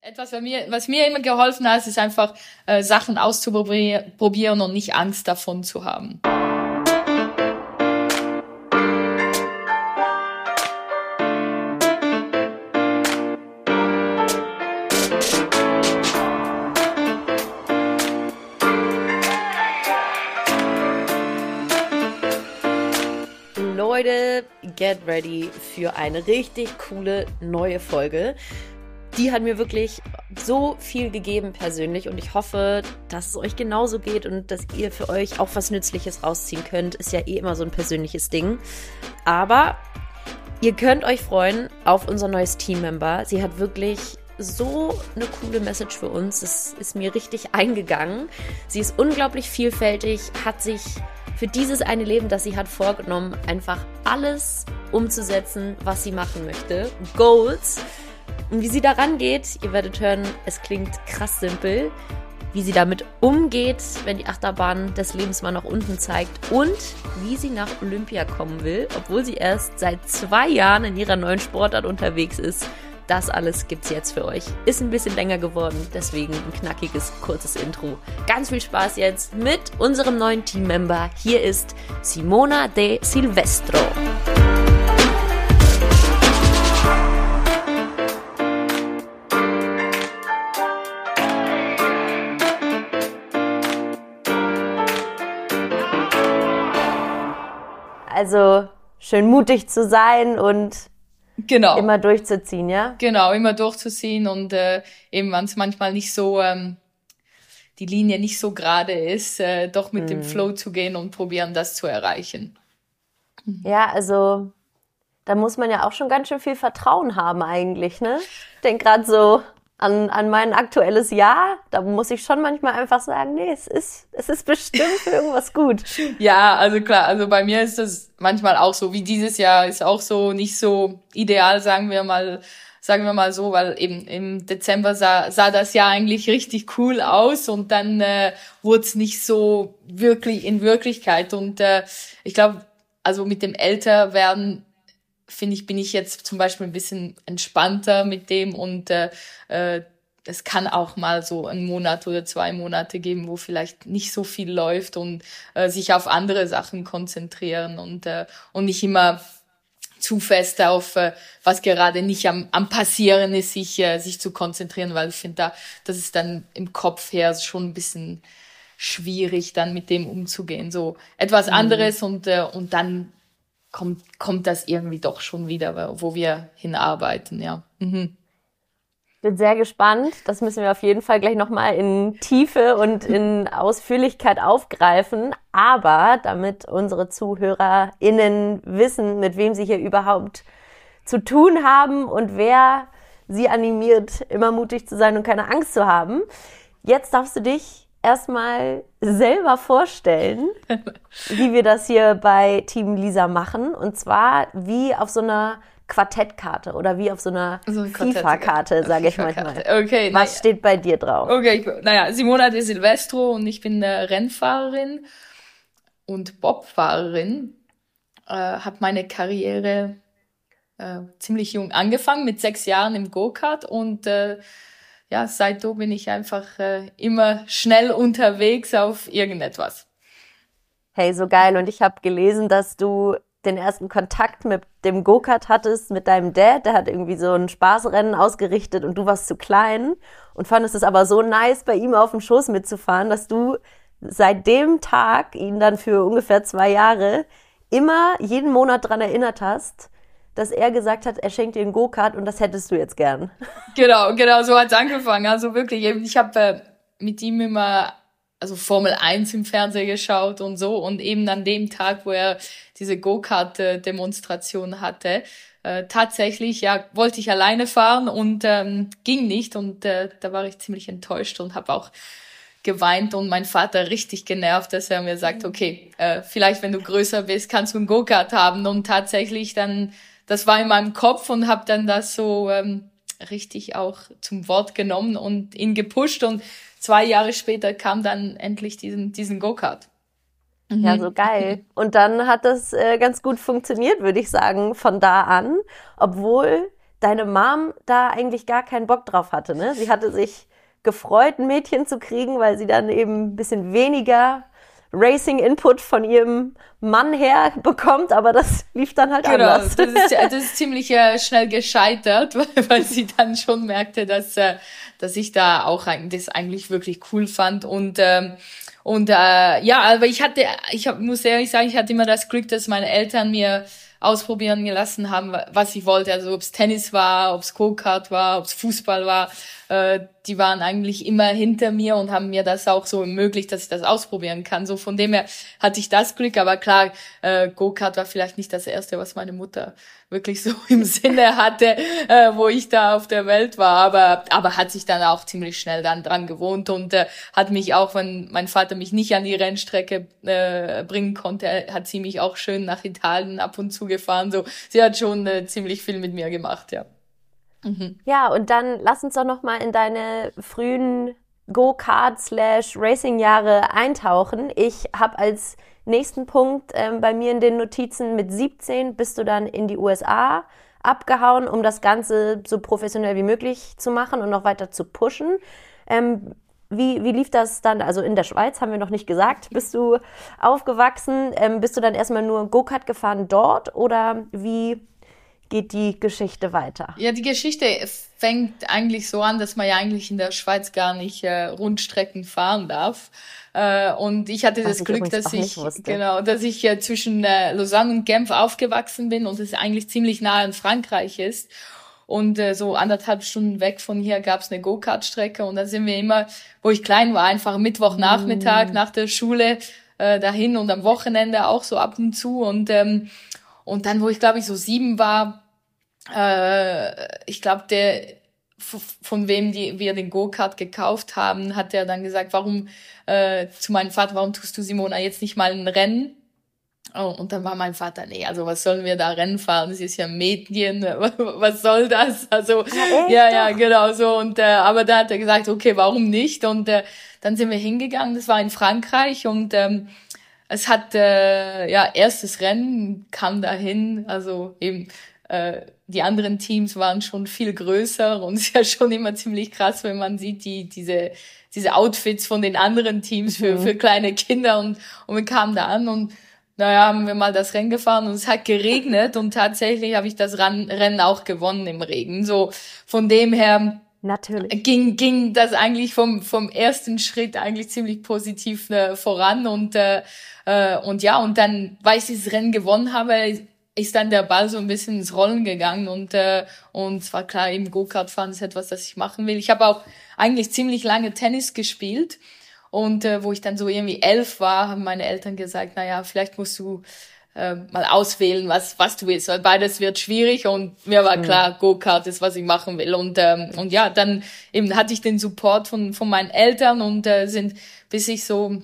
Was mir immer geholfen hat, ist einfach Sachen auszuprobieren und nicht Angst davon zu haben. Leute, get ready für eine richtig coole neue Folge. Die hat mir wirklich so viel gegeben persönlich und ich hoffe, dass es euch genauso geht und dass ihr für euch auch was Nützliches rausziehen könnt. Ist ja eh immer so ein persönliches Ding. Aber ihr könnt euch freuen auf unser neues Teammember. Sie hat wirklich so eine coole Message für uns. Es ist mir richtig eingegangen. Sie ist unglaublich vielfältig, hat sich für dieses eine Leben, das sie hat, vorgenommen, einfach alles umzusetzen, was sie machen möchte. Goals. Und wie sie daran geht, ihr werdet hören, es klingt krass simpel, wie sie damit umgeht, wenn die Achterbahn des Lebens mal nach unten zeigt und wie sie nach Olympia kommen will, obwohl sie erst seit 2 Jahren in ihrer neuen Sportart unterwegs ist. Das alles gibt's jetzt für euch. Ist ein bisschen länger geworden, deswegen ein knackiges, kurzes Intro. Ganz viel Spaß jetzt mit unserem neuen Teammember. Hier ist Simona De Silvestro. Also schön mutig zu sein und Genau. Immer durchzuziehen, ja? Genau, immer durchzuziehen und eben, wenn es manchmal nicht so, die Linie nicht so gerade ist, doch mit dem Flow zu gehen und probieren, das zu erreichen. Ja, also da muss man ja auch schon ganz schön viel Vertrauen haben eigentlich, ne? Ich denke gerade so an mein aktuelles Jahr, da muss ich schon manchmal einfach sagen, nee, es ist bestimmt für irgendwas gut. Ja, also klar, also bei mir ist das manchmal auch so, wie dieses Jahr ist auch so nicht so ideal, sagen wir mal so, weil eben im Dezember sah das Jahr eigentlich richtig cool aus und dann wurde es nicht so wirklich in Wirklichkeit und ich glaube, also mit dem Älterwerden finde ich, bin ich jetzt zum Beispiel ein bisschen entspannter mit dem und es kann auch mal so 1 Monat oder 2 Monate geben, wo vielleicht nicht so viel läuft und sich auf andere Sachen konzentrieren und nicht immer zu fest auf was gerade nicht am passieren ist, sich zu konzentrieren, weil ich finde, das ist dann im Kopf her schon ein bisschen schwierig, dann mit dem umzugehen. So etwas anderes und dann kommt das irgendwie doch schon wieder, wo wir hinarbeiten, ja. Bin sehr gespannt. Das müssen wir auf jeden Fall gleich nochmal in Tiefe und in Ausführlichkeit aufgreifen. Aber damit unsere ZuhörerInnen wissen, mit wem sie hier überhaupt zu tun haben und wer sie animiert, immer mutig zu sein und keine Angst zu haben. Jetzt darfst du dich erstmal selber vorstellen, wie wir das hier bei Team Lisa machen. Und zwar wie auf so einer Quartettkarte oder wie auf so einer FIFA-Karte, sage ich manchmal. Okay, was steht bei dir drauf? Okay, Simona De Silvestro und ich bin Rennfahrerin und Bobfahrerin. Habe meine Karriere ziemlich jung angefangen, mit 6 Jahren im Go-Kart und seitdem bin ich einfach immer schnell unterwegs auf irgendetwas. Hey, so geil. Und ich habe gelesen, dass du den ersten Kontakt mit dem Go-Kart hattest, mit deinem Dad. Der hat irgendwie so ein Spaßrennen ausgerichtet und du warst zu klein und fandest es aber so nice, bei ihm auf dem Schoß mitzufahren, dass du seit dem Tag ihn dann für ungefähr 2 Jahre immer jeden Monat dran erinnert hast, dass er gesagt hat, er schenkt dir einen Go-Kart und das hättest du jetzt gern. Genau, so hat's angefangen. Also wirklich, ich habe mit ihm immer Formel 1 im Fernsehen geschaut und so und eben an dem Tag, wo er diese Go-Kart-Demonstration hatte, tatsächlich, wollte ich alleine fahren und ging nicht und da war ich ziemlich enttäuscht und habe auch geweint und mein Vater richtig genervt, dass er mir sagt, okay, vielleicht wenn du größer bist, kannst du einen Go-Kart haben und tatsächlich dann, das war in meinem Kopf und habe dann das so richtig auch zum Wort genommen und ihn gepusht und 2 Jahre später kam dann endlich diesen Go-Kart. Ja, so geil. Und dann hat das ganz gut funktioniert, würde ich sagen, von da an, obwohl deine Mom da eigentlich gar keinen Bock drauf hatte, ne? Sie hatte sich gefreut, ein Mädchen zu kriegen, weil sie dann eben ein bisschen weniger Racing-Input von ihrem Mann her bekommt, aber das lief dann halt anders. Genau, das ist ziemlich schnell gescheitert, weil sie dann schon merkte, dass ich da auch das eigentlich wirklich cool fand ja, aber muss ehrlich sagen, ich hatte immer das Glück, dass meine Eltern mir ausprobieren gelassen haben, was ich wollte. Also ob es Tennis war, ob es Go-Kart war, ob es Fußball war. Die waren eigentlich immer hinter mir und haben mir das auch so ermöglicht, dass ich das ausprobieren kann. So von dem her hatte ich das Glück. Aber klar, Go-Kart war vielleicht nicht das Erste, was meine Mutter wirklich so im Sinne hatte, wo ich da auf der Welt war. Aber hat sich dann auch ziemlich schnell dann dran gewohnt und hat mich auch, wenn mein Vater mich nicht an die Rennstrecke bringen konnte, hat sie mich auch schön nach Italien ab und zu gefahren. So, sie hat schon ziemlich viel mit mir gemacht, ja. Mhm. Ja, und dann lass uns doch noch mal in deine frühen Go-Kart/Racing-Jahre eintauchen. Ich habe als nächsten Punkt bei mir in den Notizen, mit 17 bist du dann in die USA abgehauen, um das Ganze so professionell wie möglich zu machen und noch weiter zu pushen. Wie lief das dann? Also in der Schweiz, haben wir noch nicht gesagt, bist du aufgewachsen? Bist du dann erstmal nur Go-Kart gefahren dort oder wie geht die Geschichte weiter? Ja, die Geschichte fängt eigentlich so an, dass man ja eigentlich in der Schweiz gar nicht Rundstrecken fahren darf. Und ich hatte das Glück, dass ich zwischen Lausanne und Genf aufgewachsen bin und es eigentlich ziemlich nah in Frankreich ist. Und so 1,5 Stunden weg von hier gab's eine Go-Kart-Strecke und da sind wir immer, wo ich klein war, einfach Mittwochnachmittag nach der Schule dahin und am Wochenende auch so ab und zu und dann, wo ich glaube ich so 7 war, ich glaube von wem wir den Go-Kart gekauft haben, hat er dann gesagt, zu meinem Vater, warum tust du, Simona, jetzt nicht mal ein Rennen? Oh, und dann war mein Vater, nee, also was sollen wir da Rennen fahren? Das ist ja Mädchen, was soll das? Also, ja, genau so. Und aber da hat er gesagt, okay, warum nicht? Und dann sind wir hingegangen, das war in Frankreich und es hat, erstes Rennen, kam dahin, also eben, die anderen Teams waren schon viel größer und es ist ja schon immer ziemlich krass, wenn man sieht, diese Outfits von den anderen Teams für kleine Kinder und wir kamen da an und haben wir mal das Rennen gefahren und es hat geregnet und tatsächlich habe ich das Rennen auch gewonnen im Regen. So, von dem her natürlich ging das eigentlich vom ersten Schritt eigentlich ziemlich positiv voran und dann, weil ich dieses Rennen gewonnen habe, ist dann der Ball so ein bisschen ins Rollen gegangen und es war klar, eben Go-Kart fahren ist etwas, das ich machen will. Ich habe auch eigentlich ziemlich lange Tennis gespielt und wo ich dann so irgendwie 11 war, haben meine Eltern gesagt, vielleicht musst du mal auswählen, was du willst, weil beides wird schwierig und mir war klar, Go-Kart ist, was ich machen will und dann eben hatte ich den Support von meinen Eltern und bis ich so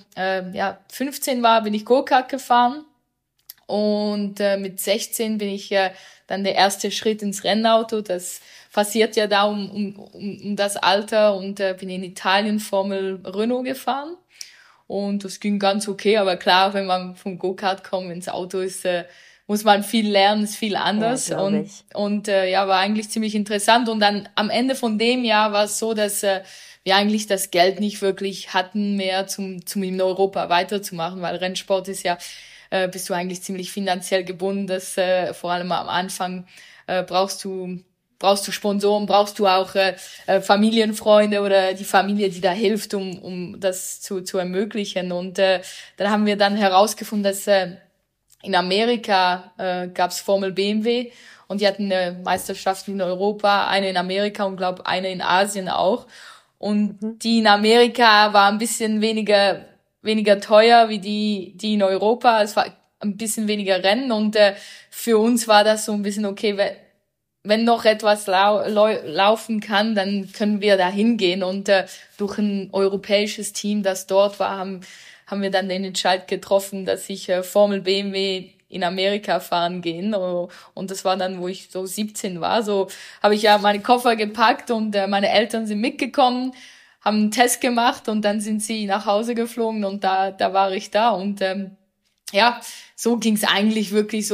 15 war, bin ich Go-Kart gefahren und mit 16 bin ich dann der erste Schritt ins Rennauto, das passiert ja da um das Alter und bin in Italien Formel Renault gefahren. Und das ging ganz okay, aber klar, wenn man vom Go-Kart kommt, ins Auto ist, muss man viel lernen, ist viel anders. Ja, und war eigentlich ziemlich interessant. Und dann am Ende von dem Jahr war es so, dass wir eigentlich das Geld nicht wirklich hatten mehr, zum in Europa weiterzumachen, weil Rennsport ist ja, bist du eigentlich ziemlich finanziell gebunden, dass vor allem am Anfang brauchst du Sponsoren, brauchst du auch Familienfreunde oder die Familie, die da hilft, um das zu ermöglichen. Und dann haben wir dann herausgefunden, dass in Amerika gab's Formel BMW und die hatten eine Meisterschaft in Europa, eine in Amerika und glaube eine in Asien auch. Und die in Amerika war ein bisschen weniger teuer wie die in Europa. Es war ein bisschen weniger Rennen und für uns war das so ein bisschen okay, wenn noch etwas laufen kann, dann können wir da hingehen. Und durch ein europäisches Team, das dort war, haben wir dann den Entscheid getroffen, dass ich Formel BMW in Amerika fahren gehen. Und das war dann, wo ich so 17 war. So habe ich ja meine Koffer gepackt und meine Eltern sind mitgekommen, haben einen Test gemacht und dann sind sie nach Hause geflogen und da war ich da. Und so ging's eigentlich wirklich so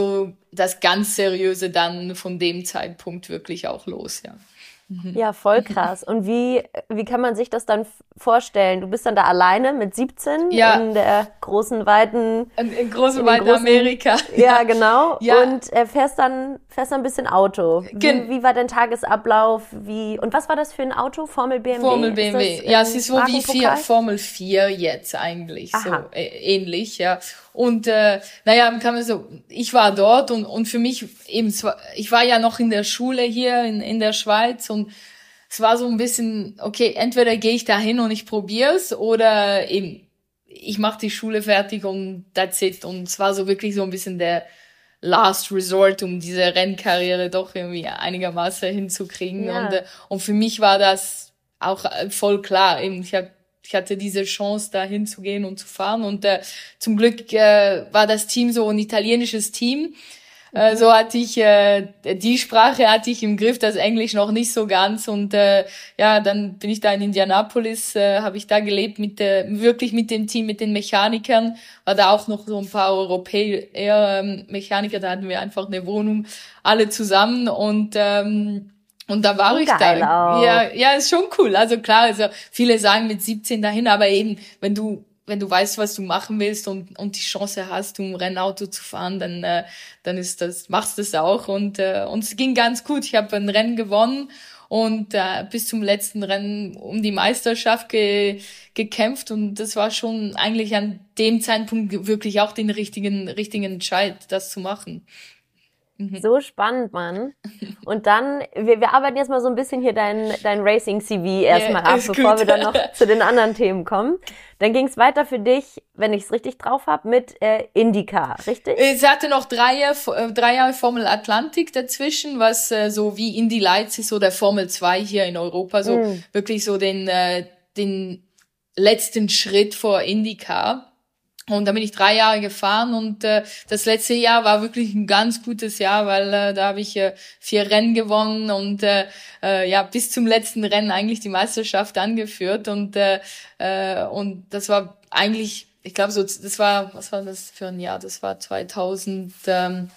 das ganz Seriöse dann von dem Zeitpunkt wirklich auch los, ja. Ja, voll krass. Und wie kann man sich das dann vorstellen? Du bist dann da alleine mit 17 in der großen, weiten... In weiten Amerika. Ja, genau. Ja. Und fährst dann ein bisschen Auto. Wie war dein Tagesablauf? Und was war das für ein Auto? Formel BMW? Formel BMW. Ja, es ist so wie Formel 4 jetzt eigentlich. Aha. So ähnlich, ja. Und kann man so, ich war dort und für mich eben, ich war ja noch in der Schule hier in der Schweiz und es war so ein bisschen, okay, entweder gehe ich da hin und ich probier's oder eben ich mache die Schule fertig und that's it. Und es war so wirklich so ein bisschen der Last Resort, um diese Rennkarriere doch irgendwie einigermaßen hinzukriegen. Ja. Und für mich war das auch voll klar. Eben, ich hatte diese Chance, da hinzugehen und zu fahren. Und zum Glück war das Team so ein italienisches Team. So hatte ich, die Sprache hatte ich im Griff, das Englisch noch nicht so ganz. Und dann bin ich da in Indianapolis, habe ich da gelebt wirklich mit dem Team, mit den Mechanikern. War da auch noch so ein paar Europäer Mechaniker, da hatten wir einfach eine Wohnung, alle zusammen und da war ich da. Auch. Ja, ist schon cool. Also klar, also viele sagen mit 17 dahin, aber eben, wenn du weißt, was du machen willst und die Chance hast, um Rennauto zu fahren, dann machst du das auch und es ging ganz gut. Ich habe ein Rennen gewonnen und bis zum letzten Rennen um die Meisterschaft gekämpft und das war schon eigentlich an dem Zeitpunkt wirklich auch den richtigen Entscheid, das zu machen. So spannend, Mann. Und dann, wir arbeiten jetzt mal so ein bisschen hier dein Racing-CV erstmal ab, bevor wir dann noch zu den anderen Themen kommen. Dann ging es weiter für dich, wenn ich es richtig drauf habe, mit IndyCar, richtig? Es hatte noch 3 Jahre Formel Atlantik dazwischen, was so wie Indy Lights ist oder Formel 2 hier in Europa, so wirklich so den letzten Schritt vor IndyCar. Und da bin ich 3 Jahre gefahren und das letzte Jahr war wirklich ein ganz gutes Jahr, weil da habe ich 4 Rennen gewonnen und bis zum letzten Rennen eigentlich die Meisterschaft angeführt und das war eigentlich, ich glaube so, was war das für ein Jahr? Das war 2009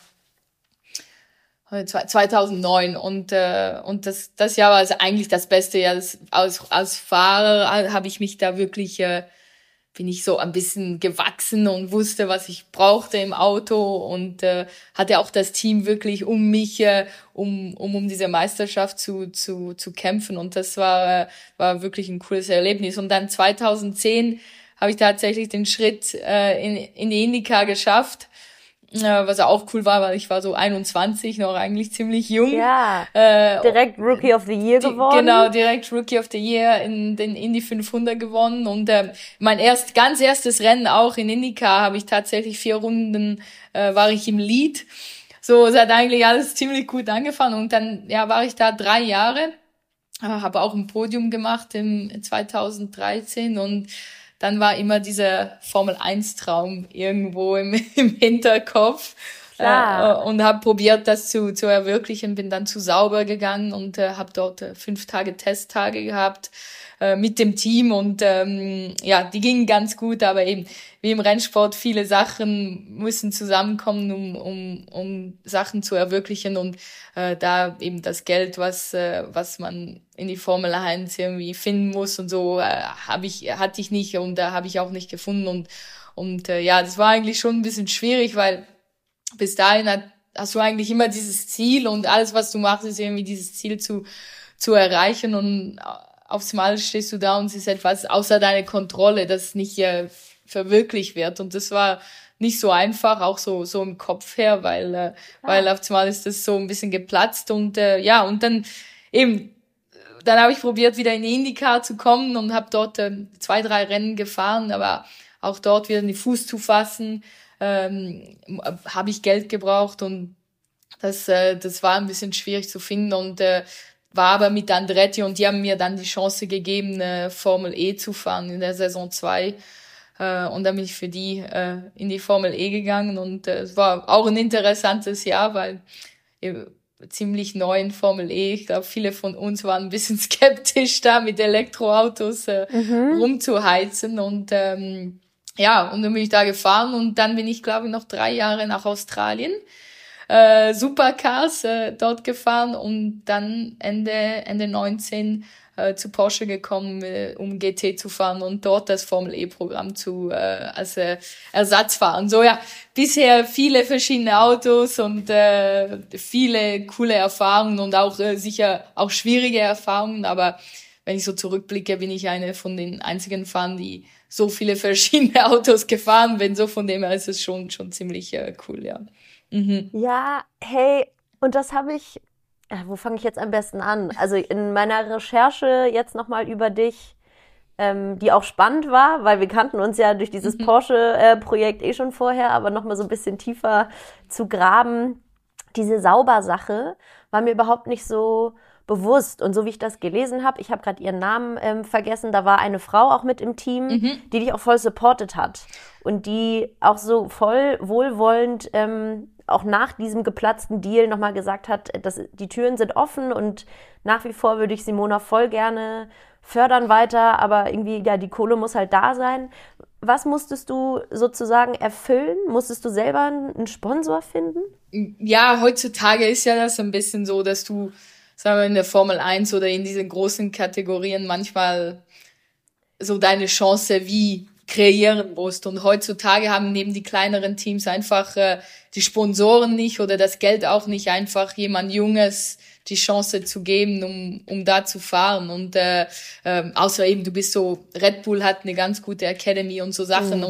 und das Jahr war also eigentlich das beste Jahr. Als Fahrer habe ich mich da wirklich bin ich so ein bisschen gewachsen und wusste, was ich brauchte im Auto und hatte auch das Team wirklich um mich, um diese Meisterschaft zu kämpfen und das war wirklich ein cooles Erlebnis. Und dann 2010 habe ich tatsächlich den Schritt in die IndyCar geschafft, was auch cool war, weil ich war so 21, noch eigentlich ziemlich jung. Ja, direkt Rookie of the Year gewonnen. Genau, direkt Rookie of the Year in den Indy 500 gewonnen und mein ganz erstes Rennen auch in IndyCar habe ich tatsächlich 4 Runden, war ich im Lead. So, es hat eigentlich alles ziemlich gut angefangen und dann war ich da 3 Jahre, habe auch ein Podium gemacht im 2013 und dann war immer dieser Formel-1-Traum irgendwo im Hinterkopf und habe probiert, das zu erwirklichen. Bin dann zu Sauber gegangen und habe dort 5 Tage Testtage gehabt mit dem Team und die gingen ganz gut, aber eben wie im Rennsport viele Sachen müssen zusammenkommen, um Sachen zu erwirklichen und da eben das Geld, was man in die Formel 1 irgendwie finden muss und so, hatte ich nicht und da habe ich auch nicht gefunden und das war eigentlich schon ein bisschen schwierig, weil bis dahin hast du eigentlich immer dieses Ziel und alles, was du machst, ist irgendwie dieses Ziel zu erreichen und aufs Mal stehst du da und es ist etwas außer deiner Kontrolle, das nicht verwirklicht wird und das war nicht so einfach, auch so im Kopf her, weil aufs Mal ist das so ein bisschen geplatzt und und dann eben dann habe ich probiert, wieder in die IndyCar zu kommen und habe dort 2, 3 Rennen gefahren, aber auch dort wieder in den Fuß zu fassen, habe ich Geld gebraucht und das war ein bisschen schwierig zu finden und war aber mit Andretti und die haben mir dann die Chance gegeben, Formel E zu fahren in der Saison 2 und dann bin ich für die in die Formel E gegangen und es war auch ein interessantes Jahr, weil ziemlich neu in Formel E. Ich glaube, viele von uns waren ein bisschen skeptisch da mit Elektroautos rumzuheizen und und dann bin ich da gefahren und dann bin ich, glaube ich, noch 3 Jahre nach Australien Supercars dort gefahren und dann Ende 19 zu Porsche gekommen, um GT zu fahren und dort das Formel-E-Programm als Ersatz fahren. So ja, bisher viele verschiedene Autos und viele coole Erfahrungen und auch sicher auch schwierige Erfahrungen, aber wenn ich so zurückblicke, bin ich eine von den einzigen Fahrern, die so viele verschiedene Autos gefahren bin. So von dem her ist es schon ziemlich cool, ja. Mhm. Ja, hey, und das habe ich, wo fange ich jetzt am besten an? Also in meiner Recherche jetzt nochmal über dich, die auch spannend war, weil wir kannten uns ja durch dieses Porsche-Projekt schon vorher, aber nochmal so ein bisschen tiefer zu graben. Diese Sauber-Sache war mir überhaupt nicht so bewusst. Und so wie ich das gelesen habe, ich habe gerade ihren Namen vergessen, da war eine Frau auch mit im Team, die dich auch voll supportet hat. Und die auch so voll wohlwollend auch nach diesem geplatzten Deal nochmal gesagt hat, dass die Türen sind offen und nach wie vor würde ich Simona voll gerne fördern weiter, aber irgendwie, ja, die Kohle muss halt da sein. Was musstest du sozusagen erfüllen? Musstest du selber einen Sponsor finden? Ja, heutzutage ist ja das ein bisschen so, dass du, sagen wir, in der Formel 1 oder in diesen großen Kategorien manchmal so deine Chance wie kreieren musst. Und heutzutage haben neben die kleineren Teams einfach die Sponsoren nicht oder das Geld auch nicht, einfach jemand Junges die Chance zu geben, um da zu fahren. Und außer eben, du bist so, Red Bull hat eine ganz gute Academy und so Sachen.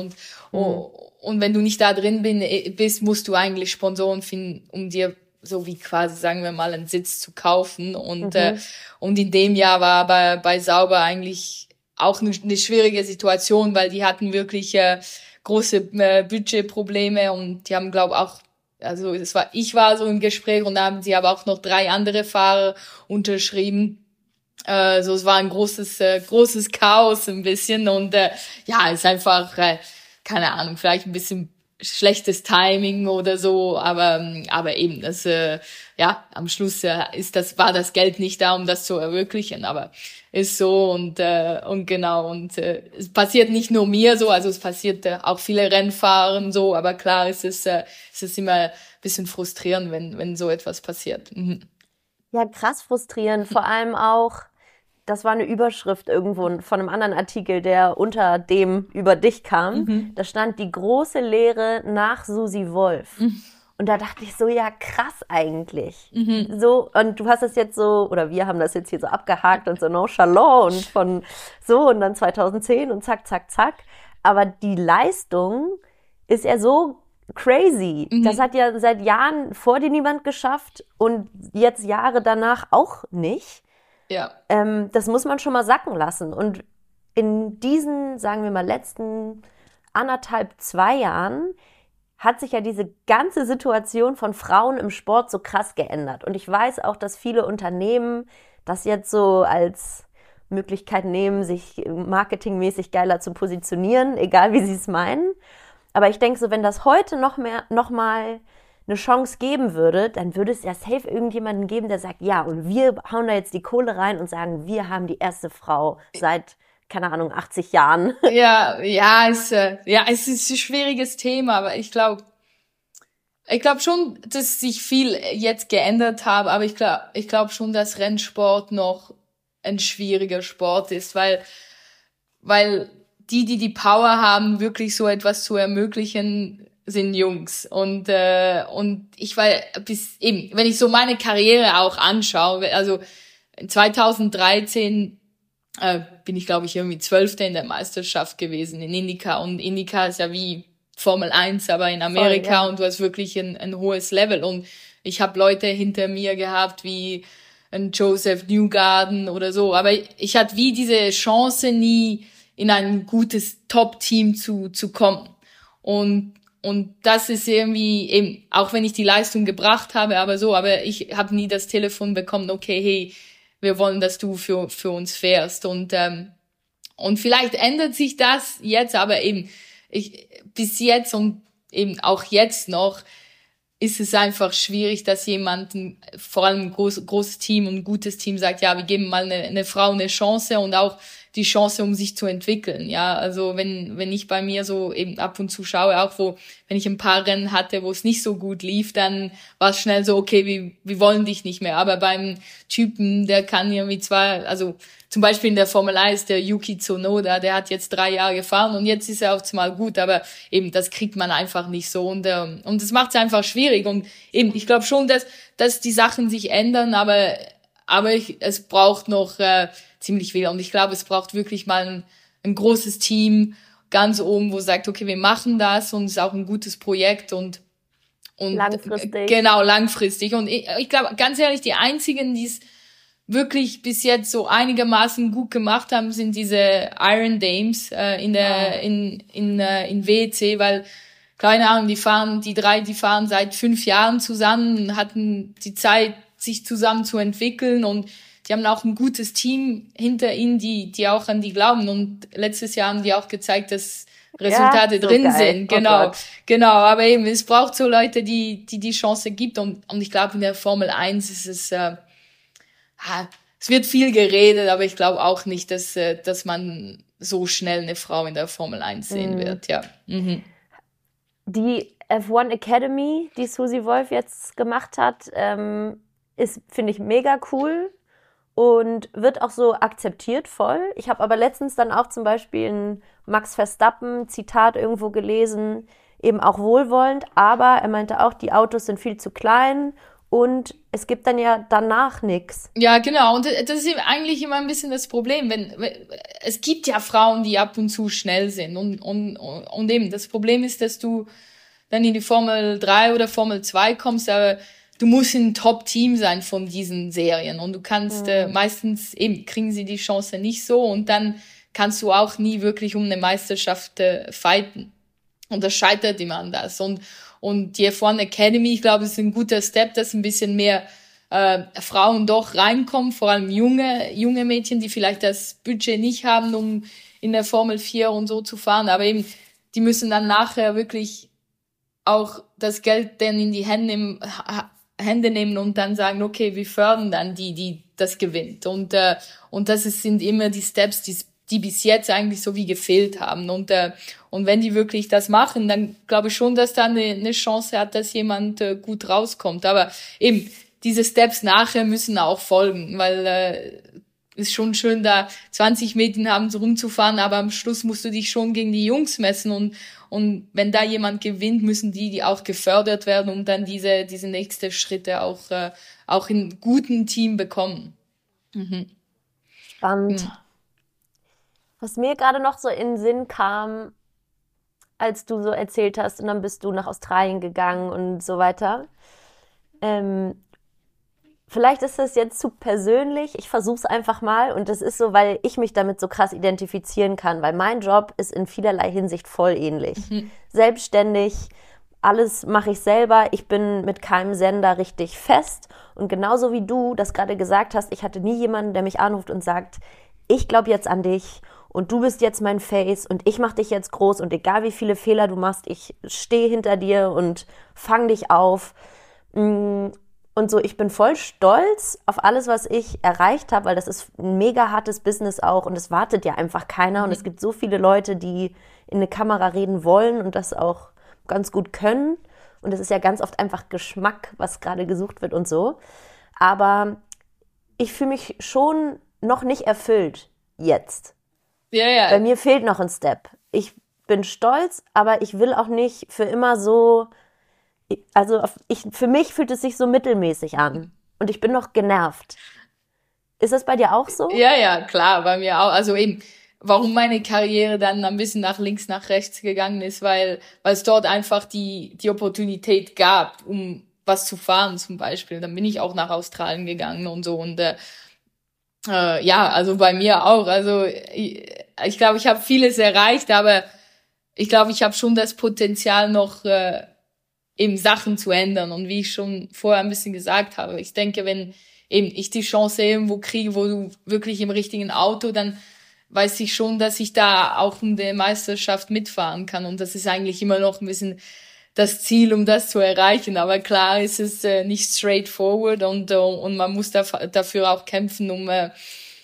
Und wenn du nicht da drin bist, musst du eigentlich Sponsoren finden, um dir so wie quasi, sagen wir mal, einen Sitz zu kaufen. Und in dem Jahr war bei Sauber eigentlich auch eine schwierige Situation, weil die hatten wirklich große Budgetprobleme und die haben, glaube auch, also ich war so im Gespräch und da haben sie aber auch noch 3 andere Fahrer unterschrieben. So, es war ein großes Chaos ein bisschen und ja, ist einfach, keine Ahnung, vielleicht ein bisschen schlechtes Timing oder so, aber eben das ja, am Schluss war das Geld nicht da, um das zu ermöglichen, aber ist so und genau und es passiert nicht nur mir so, also es passiert auch viele Rennfahrern so, aber klar es ist immer ein bisschen frustrierend, wenn so etwas passiert. Ja, krass frustrierend, vor allem auch, das war eine Überschrift irgendwo von einem anderen Artikel, der unter dem über dich kam. Da stand die große Lehre nach Susi Wolf. Und da dachte ich so, ja krass eigentlich. So, und du hast das jetzt so, oder wir haben das jetzt hier so abgehakt und so nonchalant und von so und dann 2010 und zack, zack, zack. Aber die Leistung ist ja so crazy. Das hat ja seit Jahren vor dir niemand geschafft und jetzt Jahre danach auch nicht. Ja. Das muss man schon mal sacken lassen. Und in diesen, sagen wir mal, letzten 2 Jahren hat sich ja diese ganze Situation von Frauen im Sport so krass geändert. Und ich weiß auch, dass viele Unternehmen das jetzt so als Möglichkeit nehmen, sich marketingmäßig geiler zu positionieren, egal wie sie es meinen. Aber ich denke so, wenn das heute noch mal eine Chance geben würde, dann würde es ja safe irgendjemanden geben, der sagt, ja, und wir hauen da jetzt die Kohle rein und sagen, wir haben die erste Frau seit, keine Ahnung, 80 Jahren. Ja, es ist ein schwieriges Thema, aber ich glaube schon, dass sich viel jetzt geändert hat, aber ich glaube schon, dass Rennsport noch ein schwieriger Sport ist, weil die Power haben, wirklich so etwas zu ermöglichen, sind Jungs. Und ich war wenn ich so meine Karriere auch anschaue, also 2013 bin ich, glaube ich, irgendwie 12. in der Meisterschaft gewesen in IndyCar. Und IndyCar ist ja wie Formel 1, aber in Amerika. Voll, ja. Und du hast wirklich ein hohes Level. Und ich habe Leute hinter mir gehabt wie ein Joseph Newgarden oder so. Aber ich hatte wie diese Chance nie, in ein gutes Top-Team zu kommen. Und das ist irgendwie eben, auch wenn ich die Leistung gebracht habe, aber ich habe nie das Telefon bekommen, okay, hey, wir wollen, dass du für uns fährst. Und vielleicht ändert sich das jetzt, aber eben bis jetzt und eben auch jetzt noch ist es einfach schwierig, dass jemand, vor allem ein großes Team und ein gutes Team sagt, ja, wir geben mal eine Frau eine Chance und auch die Chance, um sich zu entwickeln. Ja, also wenn ich bei mir so eben ab und zu schaue, auch wenn ich ein paar Rennen hatte, wo es nicht so gut lief, dann war es schnell so, okay, wir wollen dich nicht mehr. Aber beim Typen, der kann irgendwie also zum Beispiel in der Formel 1, der Yuki Tsunoda, der hat jetzt 3 Jahre gefahren und jetzt ist er auf einmal gut, aber eben, das kriegt man einfach nicht so und das macht es einfach schwierig und eben, ich glaube schon, dass die Sachen sich ändern, aber es braucht noch ziemlich viel und ich glaube, es braucht wirklich mal ein großes Team ganz oben, wo sagt, okay, wir machen das und es ist auch ein gutes Projekt und langfristig. Genau, langfristig und ich glaube, ganz ehrlich, die einzigen, die es wirklich bis jetzt so einigermaßen gut gemacht haben, sind diese Iron Dames in WEC, weil keine Ahnung, die fahren seit 5 Jahren zusammen, hatten die Zeit, sich zusammen zu entwickeln und die haben auch ein gutes Team hinter ihnen, die auch an die glauben und letztes Jahr haben die auch gezeigt, dass Resultate so drin geil. sind. Genau, aber eben, es braucht so Leute, die Chance gibt und ich glaube, in der Formel 1 ist es es wird viel geredet, aber ich glaube auch nicht, dass man so schnell eine Frau in der Formel 1 sehen wird, ja. Mhm. Die F1 Academy, die Susi Wolf jetzt gemacht hat, ist, finde ich, mega cool und wird auch so akzeptiert voll. Ich habe aber letztens dann auch zum Beispiel ein Max Verstappen Zitat irgendwo gelesen, eben auch wohlwollend, aber er meinte auch, die Autos sind viel zu klein und es gibt dann ja danach nichts. Ja, genau. Und das ist eigentlich immer ein bisschen das Problem. Es gibt ja Frauen, die ab und zu schnell sind. Und eben, das Problem ist, dass du dann in die Formel 3 oder Formel 2 kommst, aber du musst ein Top-Team sein von diesen Serien. Und du kannst meistens, eben, kriegen sie die Chance nicht so. Und dann kannst du auch nie wirklich um eine Meisterschaft fighten. Und das scheitert immer an das. Und die F1 Academy, ich glaube, ist ein guter Step, dass ein bisschen mehr Frauen doch reinkommen, vor allem junge Mädchen, die vielleicht das Budget nicht haben, um in der Formel 4 und so zu fahren. Aber eben, die müssen dann nachher wirklich auch das Geld dann in die Hände nehmen und dann sagen, okay, wir fördern dann die das gewinnt. Und sind immer die Steps, die bis jetzt eigentlich so wie gefehlt haben. Und wenn die wirklich das machen, dann glaube ich schon, dass da eine Chance hat, dass jemand gut rauskommt. Aber eben, diese Steps nachher müssen auch folgen, weil ist schon schön, da 20 Meter haben so rumzufahren, aber am Schluss musst du dich schon gegen die Jungs messen und wenn da jemand gewinnt, müssen die auch gefördert werden und dann diese nächste Schritte auch in guten Team bekommen. Mhm. Spannend. Was mir gerade noch so in den Sinn kam, als du so erzählt hast und dann bist du nach Australien gegangen und so weiter. Vielleicht ist das jetzt zu persönlich, ich versuche es einfach mal und das ist so, weil ich mich damit so krass identifizieren kann, weil mein Job ist in vielerlei Hinsicht voll ähnlich. Selbstständig, alles mache ich selber, ich bin mit keinem Sender richtig fest und genauso wie du das gerade gesagt hast, ich hatte nie jemanden, der mich anruft und sagt, ich glaube jetzt an dich und du bist jetzt mein Face und ich mache dich jetzt groß und egal wie viele Fehler du machst, ich stehe hinter dir und fang dich auf. Und so, ich bin voll stolz auf alles, was ich erreicht habe, weil das ist ein mega hartes Business auch und es wartet ja einfach keiner. Und es gibt so viele Leute, die in eine Kamera reden wollen und das auch ganz gut können. Und es ist ja ganz oft einfach Geschmack, was gerade gesucht wird und so. Aber ich fühle mich schon noch nicht erfüllt jetzt. Ja. Bei mir fehlt noch ein Step. Ich bin stolz, aber ich will auch nicht für immer so... Also für mich fühlt es sich so mittelmäßig an. Und ich bin noch genervt. Ist das bei dir auch so? Ja, klar, bei mir auch. Also eben, warum meine Karriere dann ein bisschen nach links, nach rechts gegangen ist, weil es dort einfach die Opportunität gab, um was zu fahren zum Beispiel. Dann bin ich auch nach Australien gegangen und so. Und also bei mir auch. Also ich glaube, ich habe vieles erreicht, aber ich glaube, ich habe schon das Potenzial noch... eben Sachen zu ändern. Und wie ich schon vorher ein bisschen gesagt habe, ich denke, wenn eben ich die Chance irgendwo kriege, wo du wirklich im richtigen Auto, dann weiß ich schon, dass ich da auch um die Meisterschaft mitfahren kann. Und das ist eigentlich immer noch ein bisschen das Ziel, um das zu erreichen. Aber klar ist es nicht straightforward und man muss dafür auch kämpfen,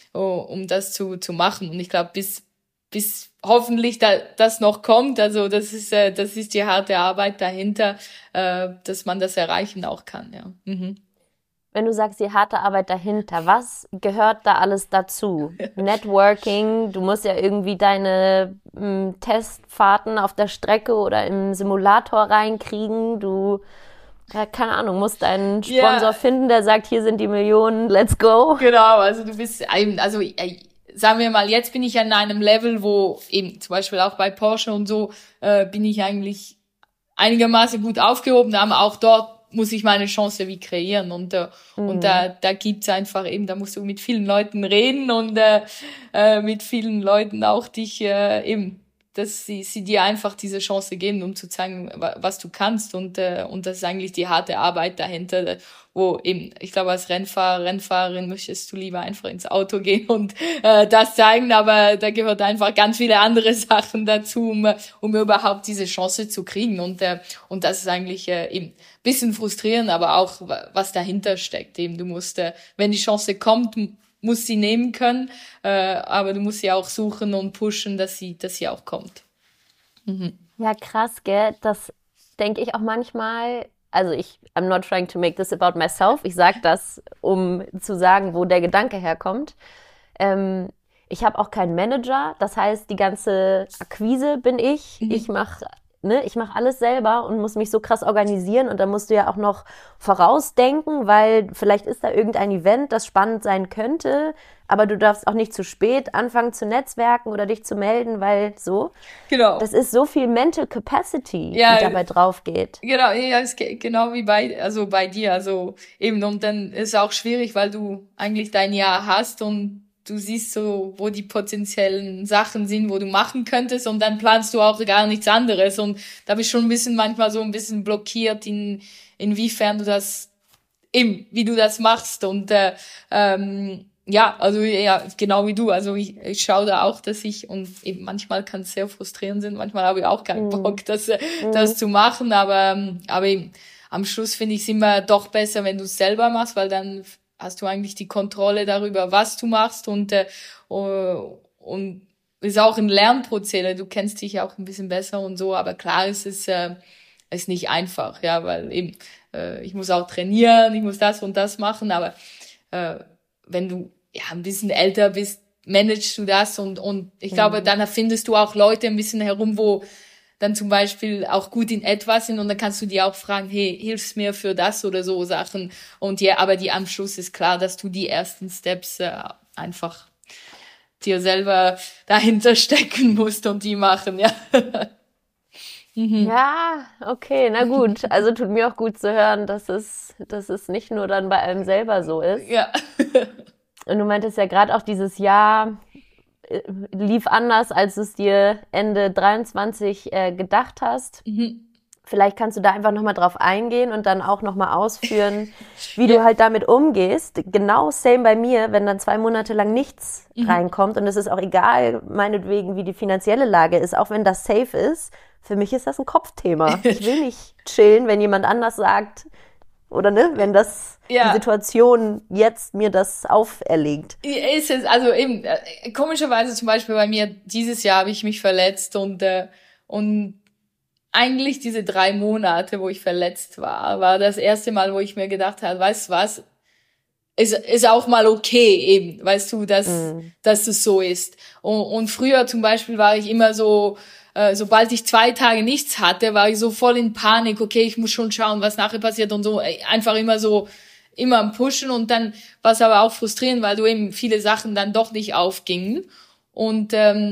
um das zu machen. Und ich glaube, bis hoffentlich das noch kommt, also das ist die harte Arbeit dahinter, dass man das erreichen auch kann, ja. Mhm. Wenn du sagst, die harte Arbeit dahinter, was gehört da alles dazu? Networking, du musst ja irgendwie deine Testfahrten auf der Strecke oder im Simulator reinkriegen, du, ja, keine Ahnung, musst einen Sponsor finden, der sagt, hier sind die Millionen, let's go. Genau, also du bist, also sagen wir mal, jetzt bin ich an einem Level, wo eben zum Beispiel auch bei Porsche und so bin ich eigentlich einigermaßen gut aufgehoben, aber auch dort muss ich meine Chance wie kreieren und da gibt's einfach eben, da musst du mit vielen Leuten reden und mit vielen Leuten auch dich eben, dass sie dir einfach diese Chance geben, um zu zeigen, was du kannst und das ist eigentlich die harte Arbeit dahinter, wo eben, ich glaube, als Rennfahrerin möchtest du lieber einfach ins Auto gehen und das zeigen, aber da gehört einfach ganz viele andere Sachen dazu, um überhaupt diese Chance zu kriegen und das ist eigentlich eben bisschen frustrierend, aber auch was dahinter steckt. Eben, du musst, wenn die Chance kommt, musst sie nehmen können, aber du musst sie auch suchen und pushen, dass sie auch kommt. Mhm. Ja, krass, gell? Das denke ich auch manchmal. Also I'm not trying to make this about myself. Ich sage das, um zu sagen, wo der Gedanke herkommt. Ich habe auch keinen Manager. Das heißt, die ganze Akquise bin ich. Mhm. Ich mache alles selber und muss mich so krass organisieren. Und dann musst du ja auch noch vorausdenken, weil vielleicht ist da irgendein Event, das spannend sein könnte, aber du darfst auch nicht zu spät anfangen zu netzwerken oder dich zu melden, weil so. Genau. Das ist so viel Mental Capacity, die dabei drauf geht. Genau, ja, es geht genau wie bei dir. Also eben, und dann ist es auch schwierig, weil du eigentlich dein Jahr hast und du siehst so, wo die potenziellen Sachen sind, wo du machen könntest und dann planst du auch gar nichts anderes und da bist du schon manchmal so ein bisschen blockiert, inwiefern du das, eben, wie du das machst und also genau wie du, also ich schaue da auch, dass und eben manchmal kann es sehr frustrierend sein, manchmal habe ich auch keinen Bock, das zu machen, aber eben, am Schluss finde ich es immer doch besser, wenn du es selber machst, weil dann hast du eigentlich die Kontrolle darüber, was du machst und ist auch ein Lernprozedere. Du kennst dich auch ein bisschen besser und so, aber klar ist es ist nicht einfach, ja, weil eben ich muss auch trainieren, ich muss das und das machen, aber wenn du ein bisschen älter bist, managst du das und ich glaube, dann findest du auch Leute ein bisschen herum, wo dann zum Beispiel auch gut in etwas sind und dann kannst du die auch fragen, hey, hilfst mir für das oder so Sachen und aber am Schluss ist klar, dass du die ersten Steps einfach dir selber dahinter stecken musst und die machen, ja. Ja, okay, na gut. Also tut mir auch gut zu hören, dass es nicht nur dann bei einem selber so ist. Ja. Und du meintest ja gerade auch dieses Jahr lief anders, als du es dir Ende 23 gedacht hast. Mhm. Vielleicht kannst du da einfach nochmal drauf eingehen und dann auch nochmal ausführen, wie du halt damit umgehst. Genau same bei mir, wenn dann 2 Monate lang nichts reinkommt und es ist auch egal, meinetwegen, wie die finanzielle Lage ist, auch wenn das safe ist. Für mich ist das ein Kopfthema. Ich will nicht chillen, wenn jemand anders sagt, oder ne, wenn das die Situation jetzt mir das auferlegt. Ist es, also eben, komischerweise zum Beispiel bei mir, dieses Jahr habe ich mich verletzt und eigentlich diese 3 Monate, wo ich verletzt war das erste Mal, wo ich mir gedacht habe, weißt du was, ist auch mal okay eben, weißt du, dass es so ist. Und früher zum Beispiel war ich immer so, sobald ich 2 Tage nichts hatte, war ich so voll in Panik, okay, ich muss schon schauen, was nachher passiert und so, einfach immer am Pushen und dann war es aber auch frustrierend, weil du eben viele Sachen dann doch nicht aufgingen und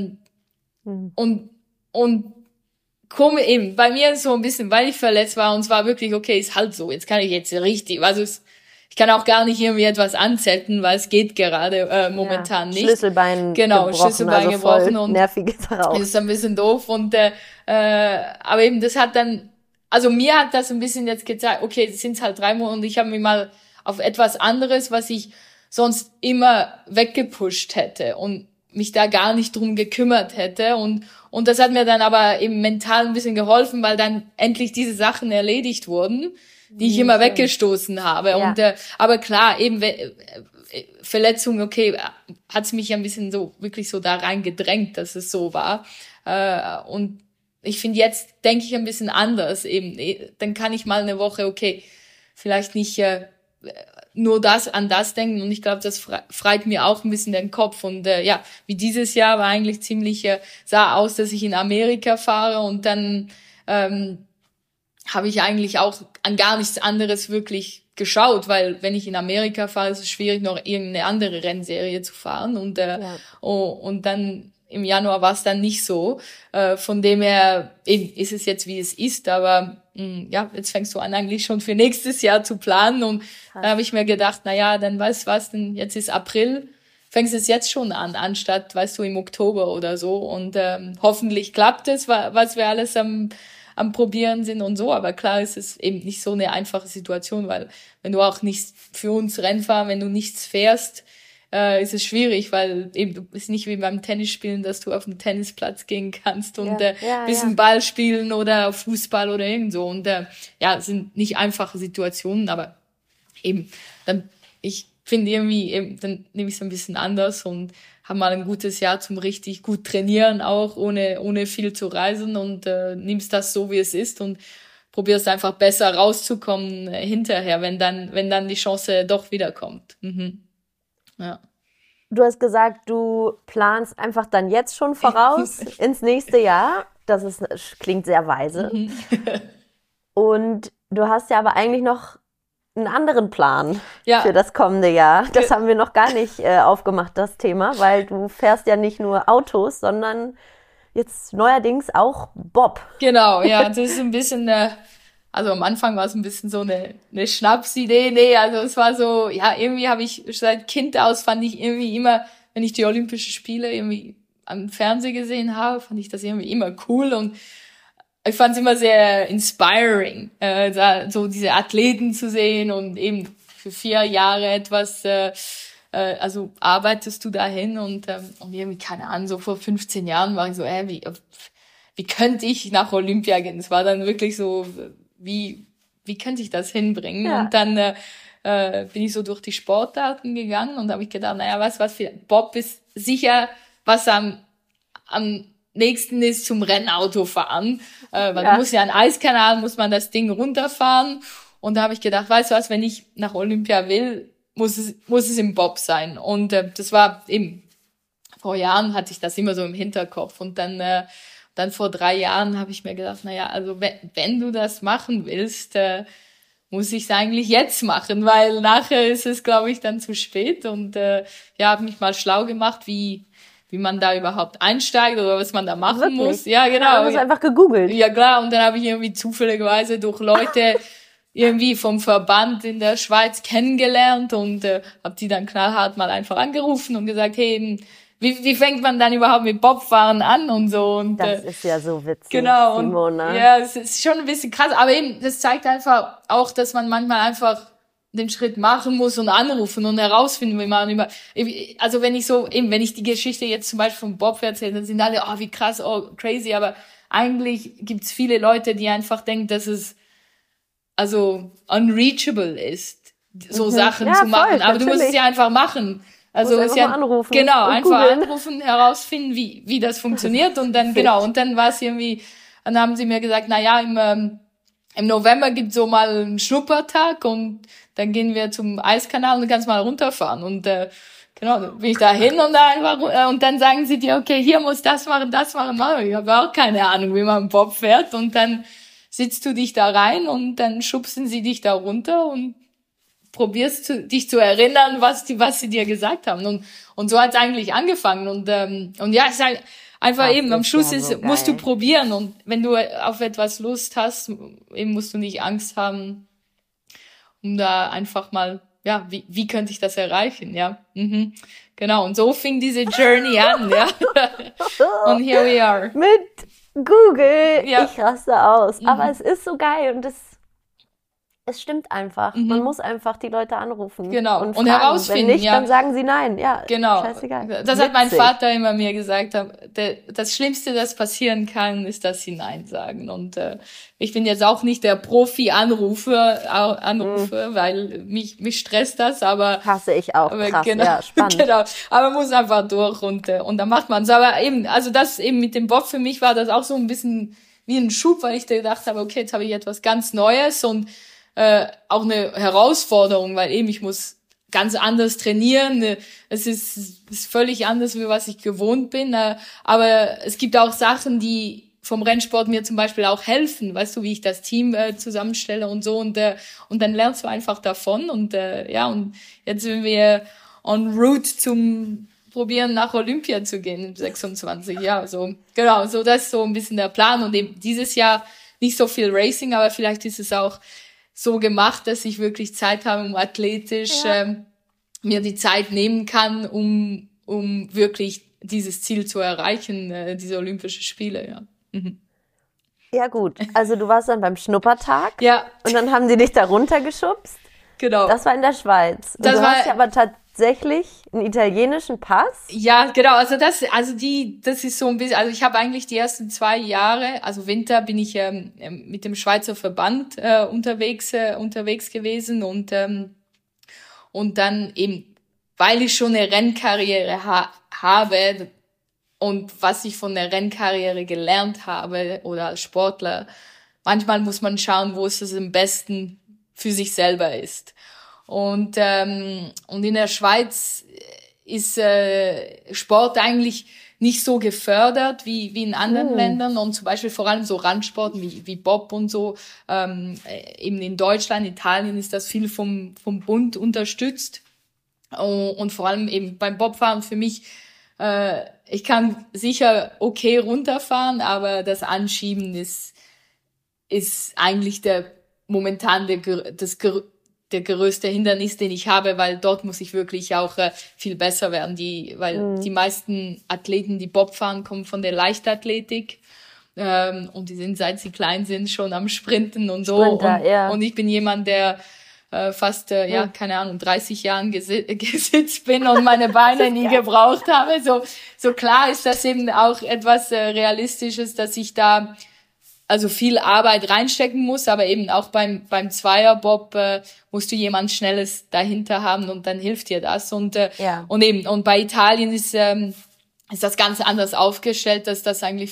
komisch eben, bei mir so ein bisschen, weil ich verletzt war und es war wirklich, okay, ist halt so, jetzt kann ich jetzt richtig, also ich kann auch gar nicht irgendwie etwas anzetteln, weil es geht gerade momentan nicht. Schlüsselbein gebrochen und nervige Sache auch. Das ist ein bisschen doof und aber eben das hat dann, also mir hat das ein bisschen jetzt gezeigt, okay, es sind halt 3 Monate und ich habe mich mal auf etwas anderes, was ich sonst immer weggepusht hätte und mich da gar nicht drum gekümmert hätte und das hat mir dann aber eben mental ein bisschen geholfen, weil dann endlich diese Sachen erledigt wurden, die ich immer weggestoßen habe. Ja. Und aber klar, eben Verletzung, okay, hat's mich ein bisschen so, wirklich so da rein gedrängt, dass es so war. Und ich finde, jetzt denke ich ein bisschen anders eben. Dann kann ich mal eine Woche, okay, vielleicht nicht nur an das denken. Und ich glaube, das freit mir auch ein bisschen den Kopf. Und wie dieses Jahr war eigentlich ziemlich, sah aus, dass ich in Amerika fahre. Und dann habe ich eigentlich auch an gar nichts anderes wirklich geschaut, weil wenn ich in Amerika fahre, ist es schwierig, noch irgendeine andere Rennserie zu fahren. Und und dann im Januar war es dann nicht so. Von dem her ist es jetzt, wie es ist. Aber jetzt fängst du an, eigentlich schon für nächstes Jahr zu planen. Und da habe ich mir gedacht, dann weißt du was, denn jetzt ist April, fängst es jetzt schon an, anstatt, weißt du, im Oktober oder so. Und hoffentlich klappt es, was wir alles am Probieren sind und so. Aber klar ist es eben nicht so eine einfache Situation, weil wenn du auch nichts für uns Rennfahren, wenn du nichts fährst, ist es schwierig, weil eben du bist nicht wie beim Tennisspielen, dass du auf den Tennisplatz gehen kannst und bisschen Ball spielen oder Fußball oder irgend so. Und es sind nicht einfache Situationen, aber eben, ich finde irgendwie, eben, dann nehme ich es ein bisschen anders und habe mal ein gutes Jahr zum richtig gut trainieren, auch ohne viel zu reisen und nimmst das so, wie es ist und probierst einfach besser rauszukommen hinterher, wenn dann die Chance doch wiederkommt. Ja. Du hast gesagt, du planst einfach dann jetzt schon voraus ins nächste Jahr. Das klingt sehr weise. Und du hast ja aber eigentlich noch einen anderen Plan für das kommende Jahr. Das haben wir noch gar nicht aufgemacht, das Thema, weil du fährst ja nicht nur Autos, sondern jetzt neuerdings auch Bob. Genau, ja, das ist ein bisschen, also am Anfang war es ein bisschen so eine Schnapsidee. Nee, also es war so, irgendwie habe ich seit Kind aus, fand ich irgendwie immer, wenn ich die Olympischen Spiele irgendwie am Fernsehen gesehen habe, fand ich das irgendwie immer cool und ich fand es immer sehr inspiring, so diese Athleten zu sehen und eben für 4 Jahre etwas, also arbeitest du dahin und irgendwie, keine Ahnung, so vor 15 Jahren war ich so, wie könnte ich nach Olympia gehen? Es war dann wirklich so, wie könnte ich das hinbringen? Ja. Und dann bin ich so durch die Sportarten gegangen und habe ich gedacht, was für Bob ist sicher, was am nächsten ist zum Rennauto fahren, weil du musst ja einen Eiskanal, muss man das Ding runterfahren und da habe ich gedacht, weißt du was, wenn ich nach Olympia will, muss es im Bob sein und das war eben, vor Jahren hatte ich das immer so im Hinterkopf und dann vor 3 Jahren habe ich mir gedacht, also wenn du das machen willst, muss ich es eigentlich jetzt machen, weil nachher ist es, glaube ich, dann zu spät und habe mich mal schlau gemacht, wie man da überhaupt einsteigt oder was man da machen muss. Ja, genau. Ja, du hast einfach gegoogelt. Ja, klar. Und dann habe ich irgendwie zufälligerweise durch Leute irgendwie vom Verband in der Schweiz kennengelernt und habe die dann knallhart mal einfach angerufen und gesagt, hey, wie fängt man dann überhaupt mit Bobfahren an und so. Und das ist ja so witzig, genau, Simone. Und, ja, es ist schon ein bisschen krass. Aber eben, das zeigt einfach auch, dass man manchmal einfach den Schritt machen muss und anrufen und herausfinden, wie man also wenn ich die Geschichte jetzt zum Beispiel vom Bob erzähle, dann sind alle, wie krass, crazy, aber eigentlich gibt's viele Leute, die einfach denken, dass es also unreachable ist, so Sachen zu machen, aber du musst es ja einfach machen. Also ist ja anrufen. Genau, einfach anrufen, herausfinden, wie das funktioniert und dann und dann war es irgendwie, dann haben sie mir gesagt, im November gibt's so mal einen Schnuppertag und dann gehen wir zum Eiskanal und du kannst mal runterfahren und dann bin ich da hin und da einfach und dann sagen sie dir, okay, hier muss das machen. Ich habe auch keine Ahnung, wie man Bob fährt und dann sitzt du dich da rein und dann schubsen sie dich da runter und probierst dich zu erinnern, was sie dir gesagt haben und so hat's eigentlich angefangen und es ist halt einfach das eben, am Schluss musst du probieren und wenn du auf etwas Lust hast, eben musst du nicht Angst haben, um da einfach mal, wie könnte ich das erreichen, Genau, und so fing diese Journey an, Und here we are. Mit Google, ich raste aus, aber es ist so geil und Es stimmt einfach. Man muss einfach die Leute anrufen. Genau. Und Und fragen. herausfinden, Wenn nicht, ja. dann sagen sie nein. Ja, Genau. scheißegal. Das hat mein Witzig. Vater immer mir gesagt. Das Schlimmste, das passieren kann, ist, dass sie Nein sagen. Und ich bin jetzt auch nicht der Profi-Anrufer, weil mich stresst das, aber Hasse ich auch. Krass, genau, ja, spannend. genau. Aber man muss einfach durch und dann macht man's. Aber eben, also das eben mit dem Bob, für mich war das auch so ein bisschen wie ein Schub, weil ich gedacht habe, okay, jetzt habe ich etwas ganz Neues und auch eine Herausforderung, weil eben ich muss ganz anders trainieren. Es ist völlig anders, wie was ich gewohnt bin. Aber es gibt auch Sachen, die vom Rennsport mir zum Beispiel auch helfen, weißt du, wie ich das Team zusammenstelle und so. Und dann lernst du einfach davon. Und und jetzt sind wir en route zum Probieren nach Olympia zu gehen, 26. Ja, so genau, so das ist so ein bisschen der Plan. Und eben dieses Jahr nicht so viel Racing, aber vielleicht ist es auch so gemacht, dass ich wirklich Zeit habe, um athletisch mir die Zeit nehmen kann, um wirklich dieses Ziel zu erreichen, diese Olympischen Spiele, ja. Mhm. Ja gut, also du warst dann beim Schnuppertag und dann haben die dich da runtergeschubst. Genau. Das war in der Schweiz. Und du hast ja aber tatsächlich einen italienischen Pass. Ja, genau. Also das ist so ein bisschen, also ich habe eigentlich die ersten 2 Jahre, also Winter bin ich mit dem Schweizer Verband unterwegs gewesen und dann eben, weil ich schon eine Rennkarriere habe und was ich von der Rennkarriere gelernt habe oder als Sportler, manchmal muss man schauen, wo es am besten für sich selber ist. Und in der Schweiz ist Sport eigentlich nicht so gefördert wie in anderen Ländern und zum Beispiel vor allem so Randsporten wie Bob und so. Eben in Deutschland, Italien ist das viel vom Bund unterstützt und vor allem eben beim Bobfahren für mich, ich kann sicher okay runterfahren, aber das Anschieben ist eigentlich momentan der größte Hindernis, den ich habe, weil dort muss ich wirklich auch viel besser werden. Weil die meisten Athleten, die Bob fahren, kommen von der Leichtathletik und die sind, seit sie klein sind, schon am Sprinten und so. Und ich bin jemand, der fast, keine Ahnung, 30 Jahren gesitzt bin und meine Beine nie gebraucht habe. So klar ist das eben auch etwas Realistisches, dass ich da also viel Arbeit reinstecken muss, aber eben auch beim Zweierbob musst du jemand Schnelles dahinter haben und dann hilft dir das. Und bei Italien ist das ganz anders aufgestellt, dass das eigentlich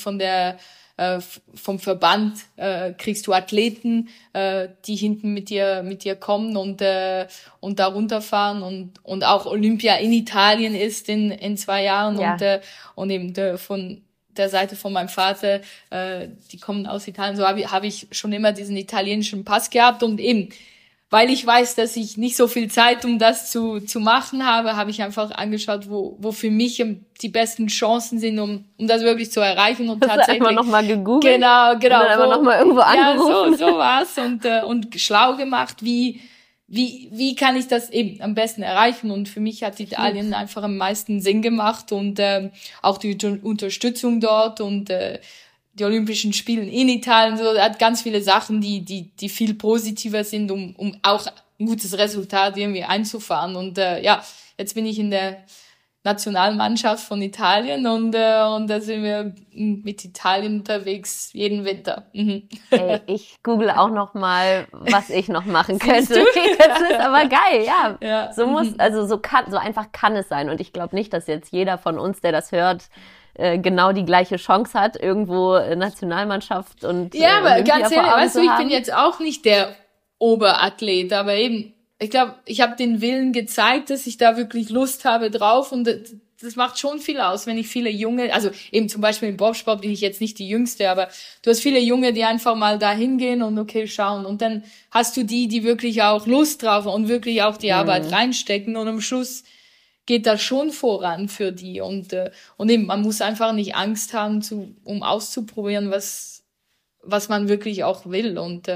vom Verband kriegst du Athleten, die hinten mit dir kommen und da runterfahren und auch Olympia in Italien ist in 2 Jahren und eben von der Seite von meinem Vater, die kommen aus Italien, so habe ich schon immer diesen italienischen Pass gehabt und eben, weil ich weiß, dass ich nicht so viel Zeit, um das zu machen habe ich einfach angeschaut, wo für mich die besten Chancen sind, um das wirklich zu erreichen und tatsächlich. Hast du einfach nochmal gegoogelt? Genau. Und dann einfach nochmal irgendwo angerufen. Ja, so war's und schlau gemacht, wie kann ich das eben am besten erreichen? Und für mich hat Italien einfach am meisten Sinn gemacht und auch die Unterstützung dort und die Olympischen Spiele in Italien, so hat ganz viele Sachen, die viel positiver sind, um auch ein gutes Resultat irgendwie einzufahren. Und jetzt bin ich in der Nationalmannschaft von Italien und da sind wir mit Italien unterwegs jeden Winter. Mhm. Ey, ich google auch noch mal, was ich noch machen könnte. Das ist aber geil, ja. So einfach kann es sein und ich glaube nicht, dass jetzt jeder von uns, der das hört, genau die gleiche Chance hat, irgendwo Nationalmannschaft und ja, aber ganz ehrlich, weißt du, ich bin jetzt auch nicht der Oberathlet, aber eben ich glaube, ich habe den Willen gezeigt, dass ich da wirklich Lust habe drauf und das macht schon viel aus, wenn ich viele Junge, also eben zum Beispiel im Bobsport bin ich jetzt nicht die Jüngste, aber du hast viele Junge, die einfach mal da hingehen und okay, schauen und dann hast du die wirklich auch Lust drauf und wirklich auch die Arbeit reinstecken und am Schluss geht das schon voran für die und eben, man muss einfach nicht Angst haben, um auszuprobieren, was man wirklich auch will und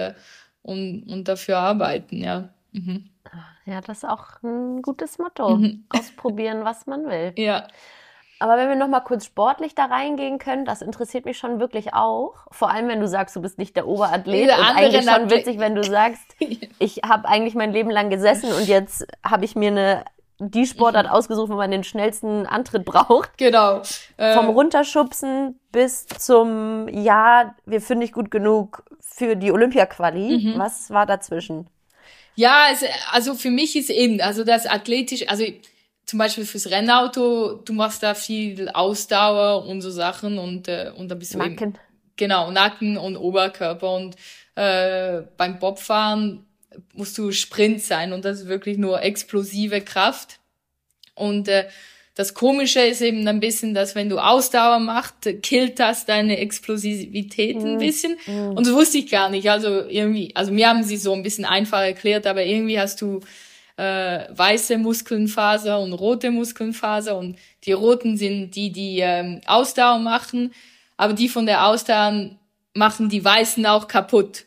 dafür arbeiten, ja. Mhm. Ja, das ist auch ein gutes Motto. Ausprobieren, was man will. Ja. Aber wenn wir noch mal kurz sportlich da reingehen können, das interessiert mich schon wirklich auch. Vor allem, wenn du sagst, du bist nicht der Oberathlet. Und eigentlich schon witzig, wenn du sagst, ich habe eigentlich mein Leben lang gesessen und jetzt habe ich mir die Sportart ausgesucht, wo man den schnellsten Antritt braucht. Genau. Vom Runterschubsen bis zum, ja, wir finden dich gut genug für die Olympia-Quali. Was war dazwischen? Ja, also für mich ist eben, also das athletisch, also zum Beispiel fürs Rennauto, du machst da viel Ausdauer und so Sachen und da bist du Nacken. eben, genau, Nacken und Oberkörper und beim Bobfahren musst du Sprint sein und das ist wirklich nur explosive Kraft. Und das Komische ist eben ein bisschen, dass wenn du Ausdauer machst, killt das deine Explosivität ein bisschen. Und das wusste ich gar nicht. Also irgendwie, also mir haben sie so ein bisschen einfach erklärt, aber irgendwie hast du weiße Muskelfaser und rote Muskelfaser und die roten sind die Ausdauer machen, aber die von der Ausdauer machen die weißen auch kaputt.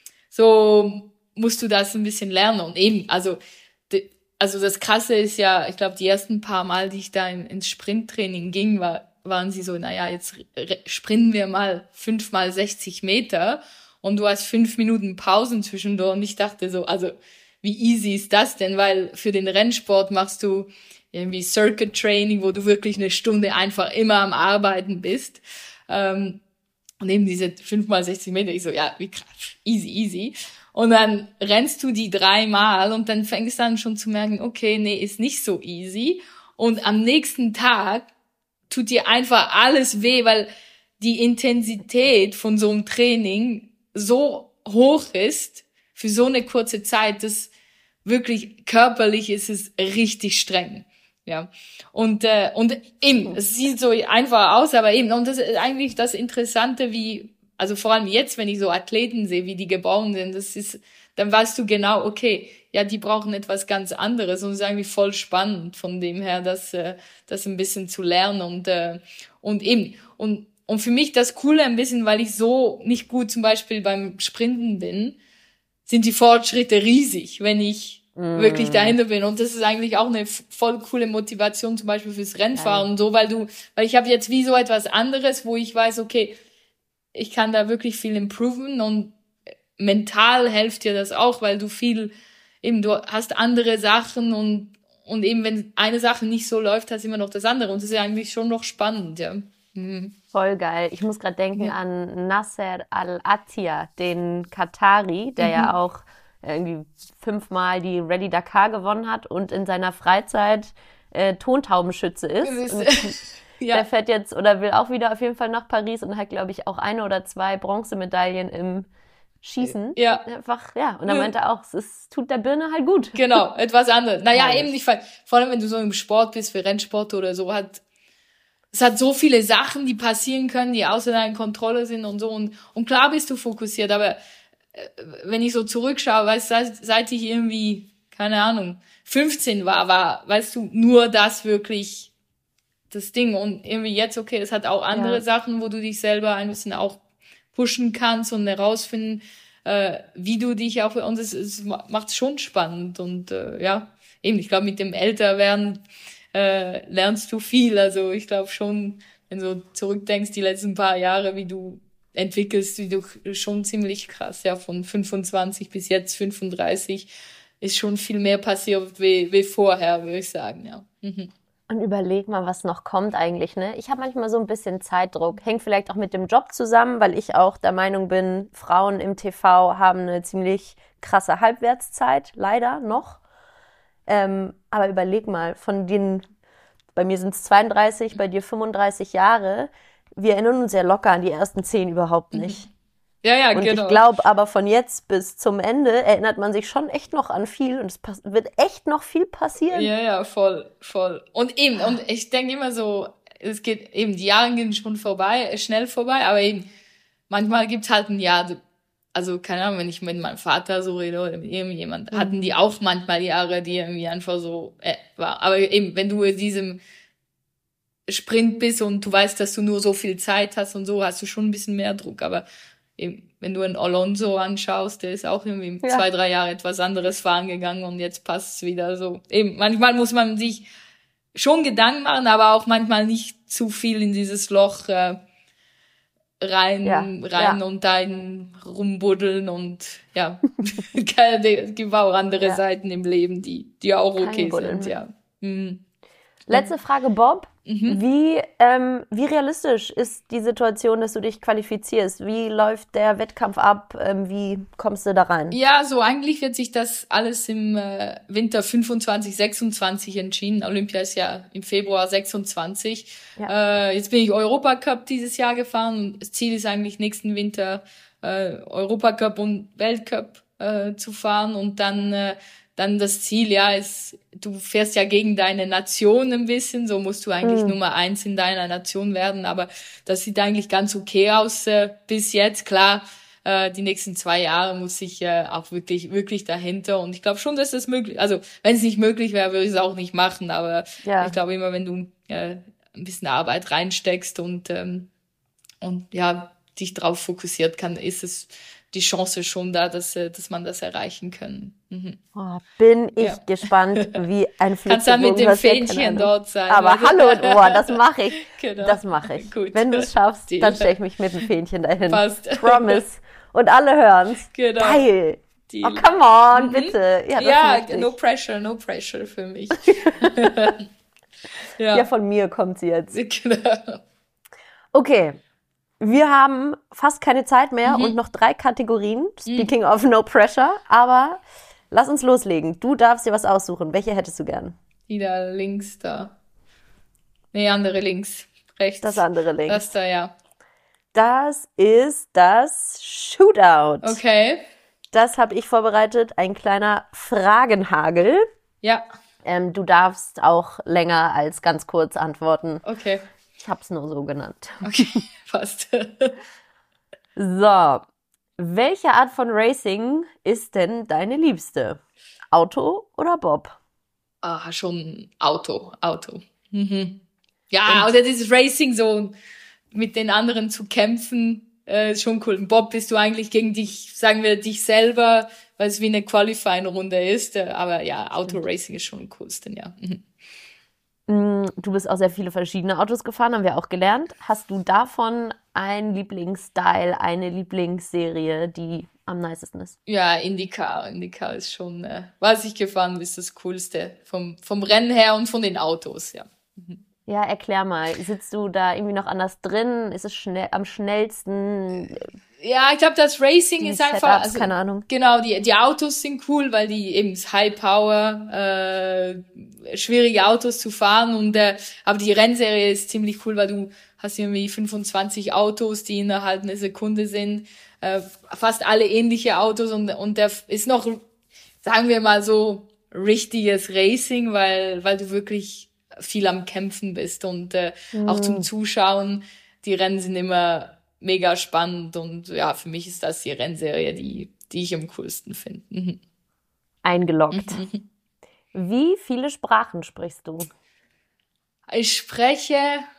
So musst du das ein bisschen lernen und eben, also das Krasse ist ja, ich glaube, die ersten paar Mal, die ich da ins Sprinttraining ging, waren sie so, naja, jetzt sprinten wir mal 5 mal 60 Meter und du hast 5 Minuten Pausen zwischendurch und ich dachte so, also wie easy ist das denn? Weil für den Rennsport machst du irgendwie Circuit Training, wo du wirklich 1 Stunde einfach immer am Arbeiten bist. Und eben diese 5 mal 60 Meter, ich so, ja, wie krass, easy. Und dann rennst du die 3 Mal und dann fängst du dann schon zu merken, okay, nee, ist nicht so easy. Und am nächsten Tag tut dir einfach alles weh, weil die Intensität von so einem Training so hoch ist für so eine kurze Zeit, dass wirklich körperlich ist es richtig streng. Ja. Und eben, es sieht so einfach aus, aber eben, und das ist eigentlich das Interessante, also vor allem jetzt, wenn ich so Athleten sehe, wie die geboren sind, dann weißt du genau, okay, ja, die brauchen etwas ganz anderes und es ist eigentlich voll spannend von dem her, das ein bisschen zu lernen und eben, und für mich das Coole ein bisschen, weil ich so nicht gut zum Beispiel beim Sprinten bin, sind die Fortschritte riesig, wenn ich wirklich dahinter bin. Und das ist eigentlich auch eine voll coole Motivation zum Beispiel fürs Rennfahren und so, weil ich habe jetzt wie so etwas anderes, wo ich weiß, okay, ich kann da wirklich viel improven und mental hilft dir das auch, weil du hast andere Sachen und eben wenn eine Sache nicht so läuft, hast du immer noch das andere und das ist ja eigentlich schon noch spannend, ja. Voll geil. Ich muss gerade denken an Nasser Al-Attiyah, den Katari, der ja auch irgendwie 5-mal die Rallye Dakar gewonnen hat und in seiner Freizeit Tontaubenschütze ist. Und der fährt jetzt oder will auch wieder auf jeden Fall nach Paris und hat, glaube ich, auch 1 oder 2 Bronzemedaillen im Schießen. Ja. Einfach, ja. Und dann meinte er auch, es tut der Birne halt gut. Genau, etwas anderes. Naja, eben nicht, vor allem wenn du so im Sport bist, für Rennsport oder so, es hat so viele Sachen, die passieren können, die außer deiner Kontrolle sind und so. Und klar bist du fokussiert, aber wenn ich so zurückschaue, weißt du, seit ich irgendwie, keine Ahnung, 15 war, weißt du, nur das wirklich das Ding. Und irgendwie jetzt, okay, es hat auch andere Sachen, wo du dich selber ein bisschen auch pushen kannst und herausfinden, wie du dich auch, und es macht es schon spannend. Und eben, ich glaube, mit dem Älterwerden lernst du viel. Also ich glaube schon, wenn du zurückdenkst, die letzten paar Jahre, wie du entwickelst, wie du schon ziemlich krass, ja, von 25 bis jetzt 35 ist schon viel mehr passiert wie vorher, würde ich sagen, ja. Und überleg mal, was noch kommt eigentlich, ne? Ich habe manchmal so ein bisschen Zeitdruck. Hängt vielleicht auch mit dem Job zusammen, weil ich auch der Meinung bin, Frauen im TV haben eine ziemlich krasse Halbwertszeit, leider noch. Aber überleg mal, bei mir sind es 32, bei dir 35 Jahre. Wir erinnern uns ja locker an die ersten 10 überhaupt nicht. Ja, und genau. Ich glaube, aber von jetzt bis zum Ende erinnert man sich schon echt noch an viel und es wird echt noch viel passieren. Ja, voll. Und eben, und ich denke immer so, es geht eben, die Jahre gehen schon schnell vorbei, aber eben, manchmal gibt's halt ein Jahr, also keine Ahnung, wenn ich mit meinem Vater so rede oder mit irgendjemand, hatten die auch manchmal Jahre, die irgendwie einfach so war. Aber eben, wenn du in diesem Sprint bist und du weißt, dass du nur so viel Zeit hast und so, hast du schon ein bisschen mehr Druck. Aber eben, wenn du einen Alonso anschaust, der ist auch irgendwie 2-3 Jahre etwas anderes fahren gegangen und jetzt passt es wieder so. Eben, manchmal muss man sich schon Gedanken machen, aber auch manchmal nicht zu viel in dieses Loch rein und dahin rumbuddeln und ja, es gibt auch andere Seiten im Leben, die auch okay sind, ja. Letzte Frage, Bob. Wie realistisch ist die Situation, dass du dich qualifizierst? Wie läuft der Wettkampf ab? Wie kommst du da rein? Ja, so eigentlich wird sich das alles im Winter 25, 26 entschieden. Olympia ist ja im Februar 26. Ja. Jetzt bin ich Europacup dieses Jahr gefahren und das Ziel ist eigentlich nächsten Winter Europacup und Weltcup zu fahren und dann das Ziel, ist, du fährst ja gegen deine Nation ein bisschen, so musst du eigentlich Nummer 1 in deiner Nation werden, aber das sieht eigentlich ganz okay aus bis jetzt. Klar, die nächsten 2 Jahre muss ich auch wirklich dahinter und ich glaube schon, dass das möglich, also wenn es nicht möglich wäre, würde ich es auch nicht machen, aber ich glaube immer, wenn du ein bisschen Arbeit reinsteckst und dich drauf fokussiert ist es die Chance schon da, dass man das erreichen kann. Oh, bin ich gespannt, wie ein Flitzebogen. Kannst dann mit dem Fähnchen dort sein. Aber hallo, das mache ich. Genau. Das mache ich. Gut. Wenn du es schaffst, dann stelle ich mich mit dem Fähnchen dahin. Passt. Promise. Und alle hören's. Genau. Geil. Oh, come on, bitte. Ja, no pressure für mich. Ja, von mir kommt sie jetzt. Genau. Okay. Wir haben fast keine Zeit mehr und noch 3 Kategorien. Speaking of no pressure. Aber lass uns loslegen. Du darfst dir was aussuchen. Welche hättest du gern? Die da links da. Nee, andere links. Rechts. Das andere links. Das da, ja. Das ist das Shootout. Okay. Das habe ich vorbereitet. Ein kleiner Fragenhagel. Ja. Du darfst auch länger als ganz kurz antworten. Okay. Ich habe es nur so genannt. Okay, passt. So, welche Art von Racing ist denn deine Liebste? Auto oder Bob? Schon Auto. Ja, oder dieses Racing so mit den anderen zu kämpfen, ist schon cool. Bob bist du eigentlich gegen dich, sagen wir, dich selber, weil es wie eine Qualifying-Runde ist. Aber ja, Autoracing ist schon am coolsten, ja. Du bist auch sehr viele verschiedene Autos gefahren, haben wir auch gelernt. Hast du davon einen Lieblingsstyle, eine Lieblingsserie, die am nicesten ist? Ja, IndyCar. IndyCar ist schon, was ich gefahren bin, ist das Coolste. Vom Rennen her und von den Autos, ja. Ja, erklär mal. Sitzt du da irgendwie noch anders drin? Ist es am schnellsten? Ja, ich glaube, das Racing ist einfach, also, keine Ahnung. Genau, die Autos sind cool, weil die eben High Power, schwierige Autos zu fahren und aber die Rennserie ist ziemlich cool, weil du hast irgendwie 25 Autos, die innerhalb einer Sekunde sind, fast alle ähnliche Autos und der ist noch, sagen wir mal so, richtiges Racing, weil du wirklich viel am Kämpfen bist und auch zum Zuschauen, die Rennen sind immer mega spannend und ja, für mich ist das die Rennserie, die ich am coolsten finde. Eingeloggt. Wie viele Sprachen sprichst du? Ich spreche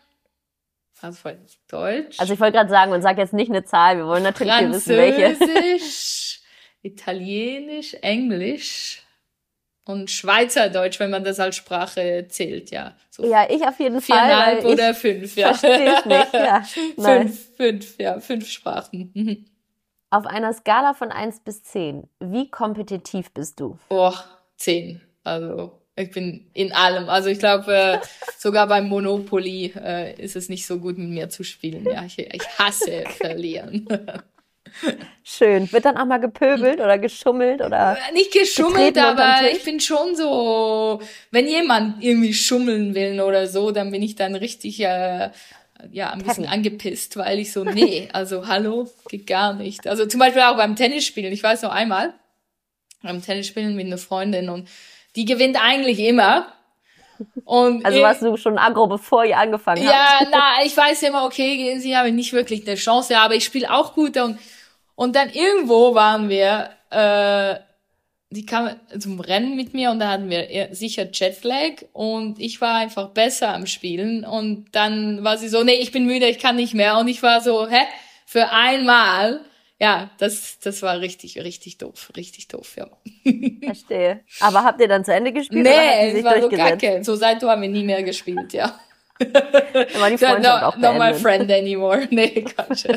Deutsch. Also ich wollte gerade sagen, und sag jetzt nicht eine Zahl, wir wollen natürlich hier wissen, welche. Französisch, Italienisch, Englisch und Schweizerdeutsch, wenn man das als Sprache zählt, ja. So ja, ich auf jeden Fall. 4,5 oder 5, ja. Verstehe ich nicht, ja. Nice. 5 Sprachen. Auf einer Skala von 1 bis 10, wie kompetitiv bist du? 10. Also ich bin in allem. Also ich glaube, sogar beim Monopoly ist es nicht so gut, mit mir zu spielen. Ja, ich hasse verlieren. Schön. Wird dann auch mal gepöbelt oder geschummelt oder? Nicht geschummelt, aber ich bin schon so, wenn jemand irgendwie schummeln will oder so, dann bin ich dann richtig, ein bisschen angepisst, weil ich so, nee, also hallo, geht gar nicht. Also zum Beispiel auch beim Tennisspielen. Ich weiß noch einmal, beim Tennisspielen mit einer Freundin und die gewinnt eigentlich immer. Und also warst du schon aggro, bevor ihr angefangen habt? Ja, ich weiß immer, okay, gegen sie habe ich nicht wirklich eine Chance, aber ich spiele auch gut und dann irgendwo waren wir, die kam zum Rennen mit mir und da hatten wir sicher Jetlag und ich war einfach besser am Spielen und dann war sie so, nee, ich bin müde, ich kann nicht mehr und ich war so, für einmal ja, das war richtig, richtig doof, ja. Verstehe. Aber habt ihr dann zu Ende gespielt? Nee, oder hat die es sich war so durchgesetzt? kacke. So seitdem haben wir nie mehr gespielt, ja. Dann war die Freundschaft auch Not my beendet. friend anymore. Nee, Quatsch.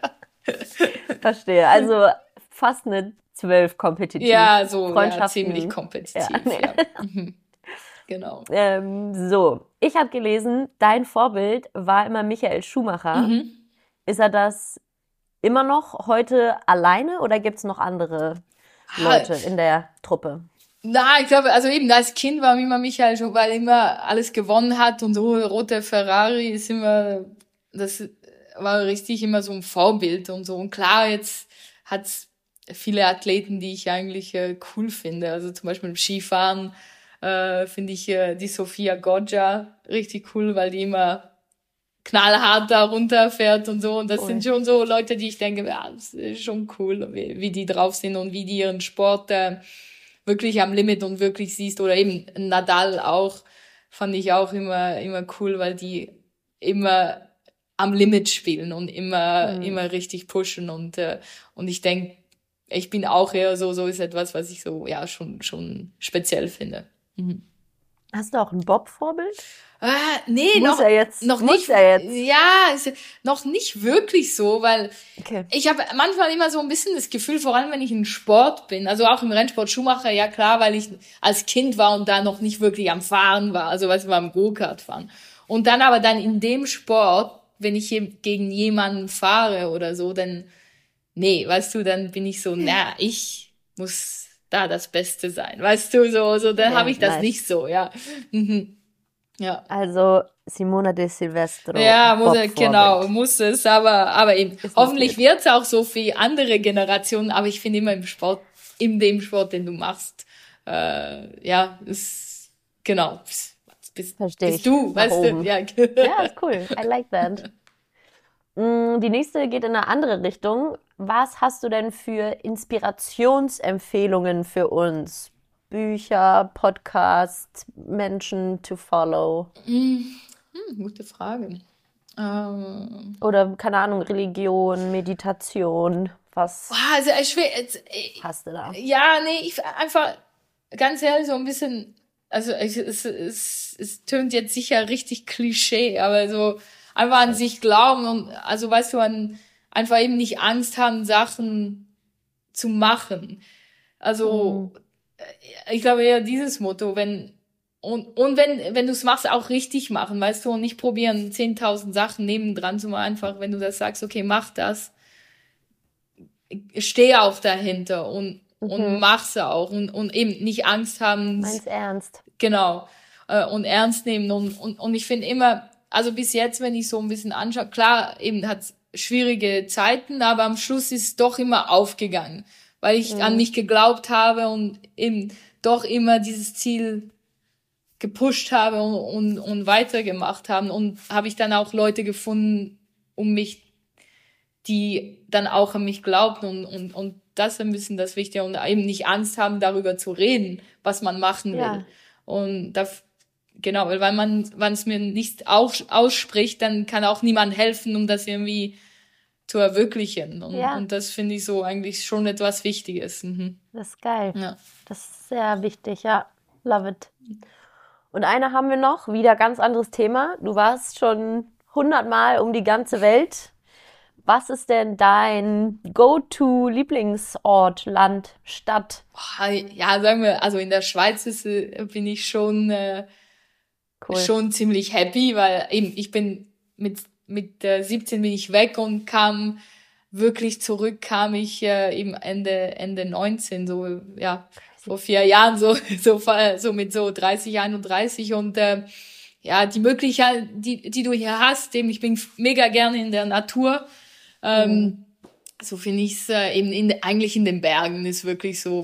Verstehe. Also fast eine 12 kompetitiv. Ja, so, ja, Freundschaften. ziemlich kompetitiv, Ja, nee. ja. Genau. So, ich habe gelesen, dein Vorbild war immer Michael Schumacher. Ist er das immer noch heute alleine oder gibt's noch andere Leute in der Truppe? Na, ich glaube, also eben als Kind war immer Michael schon, weil er immer alles gewonnen hat und so rote Ferrari ist immer, das war richtig immer so ein Vorbild und so. Und klar, jetzt hat's viele Athleten, die ich eigentlich cool finde. Also zum Beispiel im Skifahren finde ich die Sofia Goggia richtig cool, weil die immer knallhart da runterfährt und so. Und das sind schon so Leute, die ich denke, ja, das ist schon cool, wie die drauf sind und wie die ihren Sport wirklich am Limit und wirklich siehst. Oder eben Nadal auch, fand ich auch immer cool, weil die immer am Limit spielen und immer richtig pushen. Und ich denke, ich bin auch eher so ist etwas, was ich so, ja, schon speziell finde. Hast du auch ein Bob-Vorbild? Nee, Muss er jetzt? noch Muss nicht. er jetzt? Ja, ist noch nicht wirklich so, weil Okay. ich habe manchmal immer so ein bisschen das Gefühl, vor allem wenn ich im Sport bin, also auch im Rennsport Schumacher, ja klar, weil ich als Kind war und da noch nicht wirklich am Fahren war, also was wir am Go-Kart fahren. Und dann aber dann in dem Sport, wenn ich gegen jemanden fahre oder so, dann, nee, weißt du, dann bin ich so, ich muss da das Beste sein, weißt du, so dann habe ich das nice. nicht so, ja. Ja. Also Simona de Silvestro. Ja, Bob-Vorbild. muss es, aber eben, Ist hoffentlich wird's auch so für andere Generationen, aber ich finde immer in dem Sport, den du machst, genau, Verstehe bist ich. du, Nach weißt oben. du, ja. Ja, ist cool. I like that. Die nächste geht in eine andere Richtung. Was hast du denn für Inspirationsempfehlungen für uns? Bücher, Podcasts, Menschen to follow? Gute Frage. Oder, keine Ahnung, Religion, Meditation. Was Also schwer, hast du da? ja, nee, ich einfach ganz ehrlich so ein bisschen, also es tönt jetzt sicher richtig Klischee, aber so einfach an sich glauben und also weißt du, einfach eben nicht Angst haben, Sachen zu machen. Also ich glaube eher dieses Motto, wenn du es machst, auch richtig machen, weißt du, und nicht probieren 10.000 Sachen nebendran zu machen, einfach, wenn du das sagst, okay, mach das, steh auch dahinter und mach's auch und eben nicht Angst haben. Meinst ernst? Genau. Und ernst nehmen und ich finde immer, also bis jetzt, wenn ich so ein bisschen anschaue, klar, eben hat's schwierige Zeiten, aber am Schluss ist es doch immer aufgegangen, weil ich an mich geglaubt habe und eben doch immer dieses Ziel gepusht habe und weitergemacht haben und habe ich dann auch Leute gefunden um mich, die dann auch an mich glaubten und das ist ein bisschen das Wichtige und eben nicht Angst haben, darüber zu reden, was man machen will. Ja. Und genau, weil wenn es mir nicht ausspricht, dann kann auch niemand helfen, um das irgendwie zu verwirklichen. Und das finde ich so eigentlich schon etwas Wichtiges. Das ist geil. Ja. Das ist sehr wichtig, ja. Love it. Und eine haben wir noch, wieder ganz anderes Thema. Du warst schon 100-mal um die ganze Welt. Was ist denn dein Go-to-Lieblingsort, Land, Stadt? Ja, sagen wir, also in der Schweiz bin ich schon schon ziemlich happy, weil eben ich bin mit 17 bin ich weg und kam ich eben Ende 19, so ja, vor 4 Jahren, so mit so 30, 31 und ja, die Möglichkeit, die du hier hast, eben ich bin mega gerne in der Natur. So finde ich es eben eigentlich in den Bergen ist wirklich so,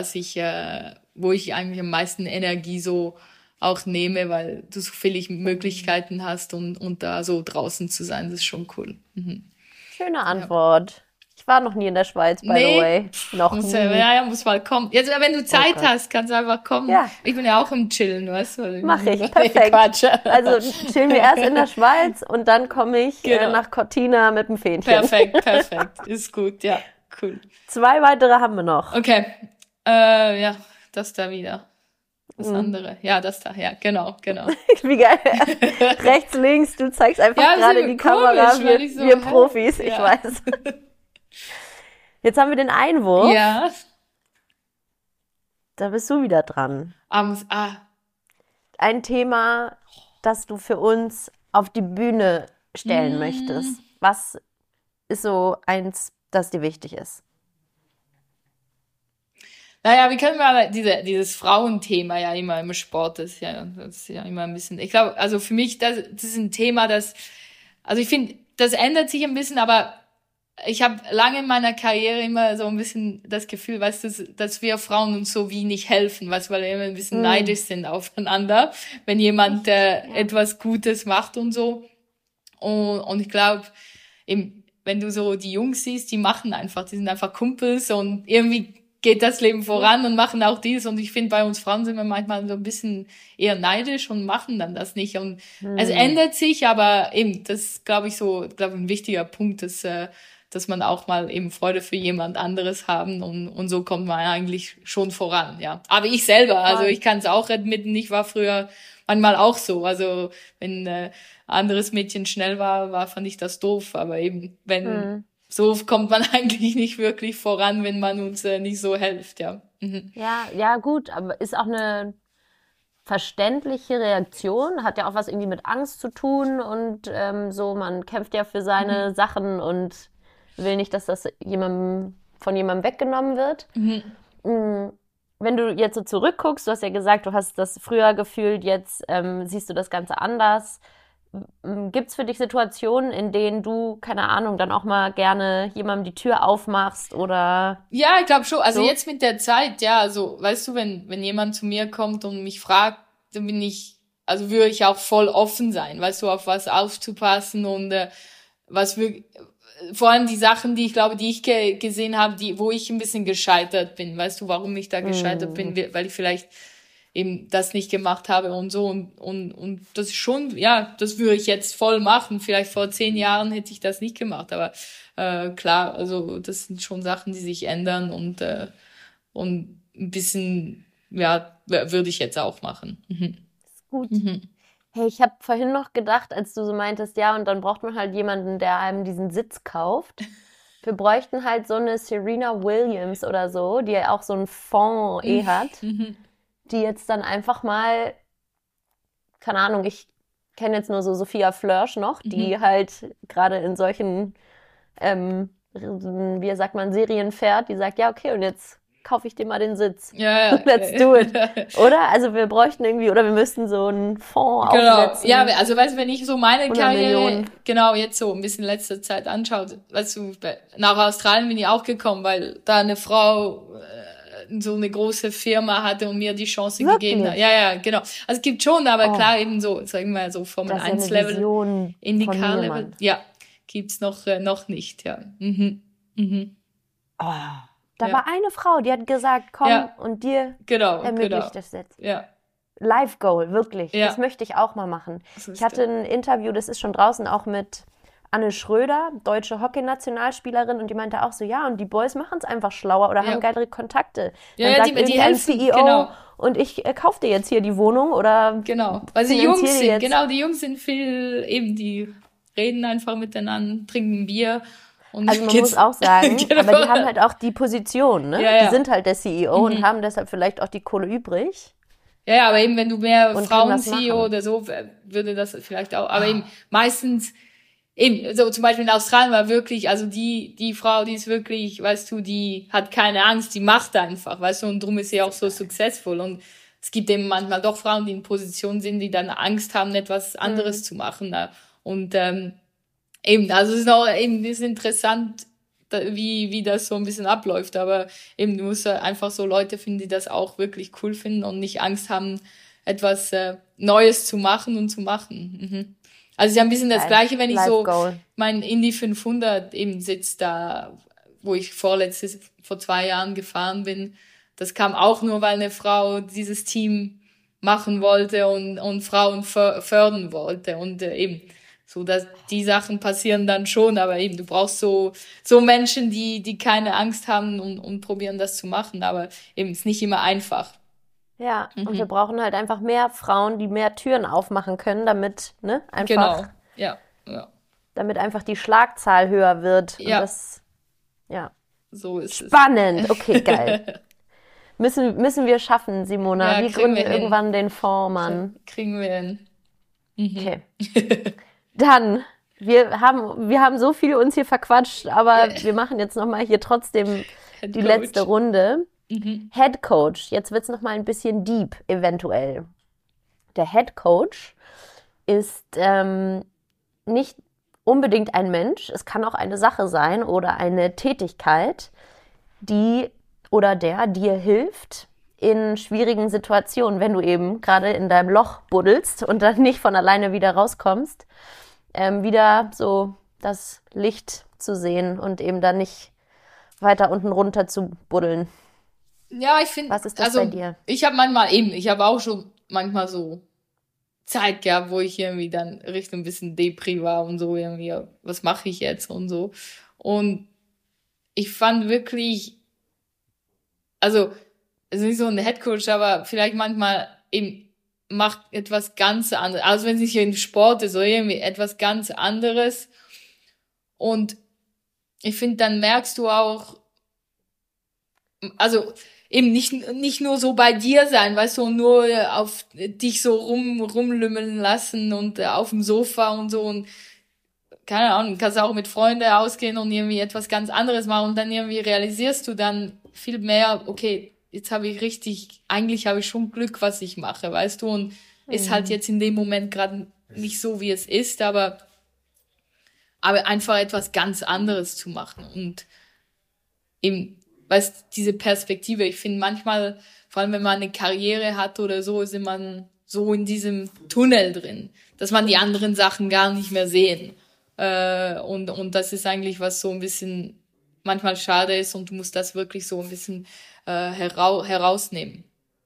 wo ich eigentlich am meisten Energie so auch nehme, weil du so viele Möglichkeiten hast und da so draußen zu sein, das ist schon cool. Schöne Antwort. Ich war noch nie in der Schweiz, by the way. Noch nie. Ja, muss mal kommen. Jetzt, wenn du Zeit hast, kannst du einfach kommen. Ja. Ich bin ja auch im Chillen, weißt du? Mach ich, perfekt. Quatsch. Also chillen wir erst in der Schweiz und dann komme ich nach Cortina mit dem Fähnchen. Perfekt. Ist gut, ja. Cool. 2 weitere haben wir noch. Okay. Ja, das da wieder. Das andere. Ja, das da. Ja, genau. Wie geil. Rechts, links, du zeigst einfach Ja, gerade die Kamera. Wir Profis, ich weiß. Jetzt haben wir den Einwurf. Ja. Da bist du wieder dran. Ein Thema, das du für uns auf die Bühne stellen möchtest. Was ist so eins, das dir wichtig ist? Naja, wie können wir dieses Frauenthema ja immer im Sport, das ist ja immer ein bisschen, ich glaube, also für mich, das ist ein Thema, also ich finde, das ändert sich ein bisschen, aber ich habe lange in meiner Karriere immer so ein bisschen das Gefühl, weißt du, dass wir Frauen uns so wenig helfen, weißt du, weil wir immer ein bisschen neidisch sind aufeinander, wenn jemand etwas Gutes macht und so. Und ich glaube, eben, wenn du so die Jungs siehst, die sind einfach Kumpels und irgendwie geht das Leben voran und machen auch dies. Und ich finde, bei uns Frauen sind wir manchmal so ein bisschen eher neidisch und machen dann das nicht. Und es ändert sich, aber eben, das ist, glaube ich, ein wichtiger Punkt, dass man auch mal eben Freude für jemand anderes haben und so kommt man eigentlich schon voran, ja. Aber ich selber, also ich kann es auch admitten, ich war früher manchmal auch so. Also wenn anderes Mädchen schnell war, fand ich das doof. Aber eben, so kommt man eigentlich nicht wirklich voran, wenn man uns nicht so hilft, ja. Ja, gut, aber ist auch eine verständliche Reaktion, hat ja auch was irgendwie mit Angst zu tun und so, man kämpft ja für seine Sachen und will nicht, dass das von jemandem weggenommen wird. Wenn du jetzt so zurückguckst, du hast ja gesagt, du hast das früher gefühlt, jetzt siehst du das Ganze anders. Gibt's für dich Situationen, in denen du, keine Ahnung, dann auch mal gerne jemandem die Tür aufmachst oder? Ja, ich glaube schon. Also so? jetzt mit der Zeit, ja, also weißt du, wenn jemand zu mir kommt und mich fragt, dann würde ich auch voll offen sein, weißt du, auf was aufzupassen und vor allem die Sachen, die ich gesehen habe, wo ich ein bisschen gescheitert bin, weißt du, warum ich da gescheitert bin, weil ich vielleicht eben das nicht gemacht habe und so und das ist schon, ja, das würde ich jetzt voll machen. Vielleicht vor 10 Jahren hätte ich das nicht gemacht, aber klar, also das sind schon Sachen, die sich ändern und ein bisschen, ja, würde ich jetzt auch machen. Ist gut. Hey, ich habe vorhin noch gedacht, als du so meintest, ja, und dann braucht man halt jemanden, der einem diesen Sitz kauft. Wir bräuchten halt so eine Serena Williams oder so, die ja auch so einen Fonds hat. Die jetzt dann einfach mal, keine Ahnung, ich kenne jetzt nur so Sophia Flörsch noch, die halt gerade in solchen, wie sagt man, Serien fährt, die sagt, ja, okay, und jetzt kaufe ich dir mal den Sitz. Ja. Let's do it. Oder? Also wir bräuchten irgendwie, oder wir müssten so einen Fonds aufsetzen. Ja, also weißt du, wenn ich so meine Karriere, Millionen. genau, jetzt so ein bisschen letzter Zeit anschaue, weißt du, nach Australien bin ich auch gekommen, weil da eine Frau so eine große Firma hatte und mir die Chance gegeben hat. Ja, genau. Also es gibt schon, aber klar eben so, sagen wir mal so Formel 1 Level, IndyCar Level, ja, gibt's noch nicht, ja. Da war eine Frau, die hat gesagt, komm und dir ermöglicht das jetzt. Ja. Life Goal, wirklich. Ja. Das möchte ich auch mal machen. Ich hatte ein Interview, das ist schon draußen, auch mit Anne Schröder, deutsche Hockey-Nationalspielerin, und die meinte auch so, ja, und die Boys machen es einfach schlauer oder haben geilere Kontakte. Dann sagt die helfen, CEO, genau. Und ich kaufe dir jetzt hier die Wohnung oder genau, weil sie Jungs sind, jetzt. Genau, die Jungs sind viel, eben, die reden einfach miteinander, trinken Bier. Und also man muss auch sagen, aber die haben halt auch die Position, ne? Ja. Die sind halt der CEO und haben deshalb vielleicht auch die Kohle übrig. Ja, aber eben, wenn du mehr und Frauen-CEO oder so, würde das vielleicht auch, aber eben meistens, eben, so zum Beispiel in Australien war wirklich, also die Frau, die ist wirklich, weißt du, die hat keine Angst, die macht einfach, weißt du, und darum ist sie auch so successful. Und es gibt eben manchmal doch Frauen, die in Positionen sind, die dann Angst haben, etwas anderes zu machen. Und eben, also es ist auch eben ist interessant, wie das so ein bisschen abläuft, aber eben du musst einfach so Leute finden, die das auch wirklich cool finden und nicht Angst haben, etwas Neues zu machen und zu machen. Also es ist ja ein bisschen das Gleiche, wenn ich so mein Indy 500 eben sitzt da, wo ich vor 2 Jahren gefahren bin. Das kam auch nur, weil eine Frau dieses Team machen wollte und Frauen fördern wollte. Und eben, So, dass die Sachen passieren dann schon, aber eben, du brauchst so Menschen, die keine Angst haben und probieren das zu machen, aber eben, ist nicht immer einfach. Ja, und wir brauchen halt einfach mehr Frauen, die mehr Türen aufmachen können, damit, ne, einfach, Genau, ja. damit einfach die Schlagzahl höher wird. Ja. Und das, ja. So ist Spannend. Okay, geil. Müssen wir schaffen, Simona. Ja, Wir kriegen gründen wir hin. irgendwann den Fonds, Mann. Kriegen wir hin. Okay. Dann, wir haben so viel uns hier verquatscht, aber wir machen jetzt nochmal hier trotzdem Head die Coach. letzte Runde. Head Coach. Jetzt wird's noch mal ein bisschen deep, eventuell. Der Head Coach ist nicht unbedingt ein Mensch. Es kann auch eine Sache sein oder eine Tätigkeit, die oder der dir hilft in schwierigen Situationen, wenn du eben gerade in deinem Loch buddelst und dann nicht von alleine wieder rauskommst, wieder so das Licht zu sehen und eben dann nicht weiter unten runter zu buddeln. Ja, ich finde, Was ist das also bei dir? ich habe auch schon manchmal so Zeit gehabt, wo ich irgendwie dann Richtung ein bisschen Depri war und so irgendwie, was mache ich jetzt und so. Und ich fand wirklich, also es ist nicht so ein Headcoach, aber vielleicht manchmal eben macht etwas ganz anderes. Also wenn es nicht im Sport ist oder irgendwie etwas ganz anderes. Und ich finde, dann merkst du auch, also eben nicht nur so bei dir sein, weißt du, und nur auf dich so rumlümmeln lassen und auf dem Sofa und so und keine Ahnung, kannst auch mit Freunden ausgehen und irgendwie etwas ganz anderes machen und dann irgendwie realisierst du dann viel mehr, okay, jetzt eigentlich habe ich schon Glück, was ich mache, weißt du, und ist halt jetzt in dem Moment gerade nicht so, wie es ist, aber einfach etwas ganz anderes zu machen und eben, weißt, diese Perspektive, ich finde manchmal, vor allem wenn man eine Karriere hat oder so, ist man so in diesem Tunnel drin, dass man die anderen Sachen gar nicht mehr sehen. Und das ist eigentlich, was so ein bisschen manchmal schade ist und du musst das wirklich so ein bisschen herausnehmen.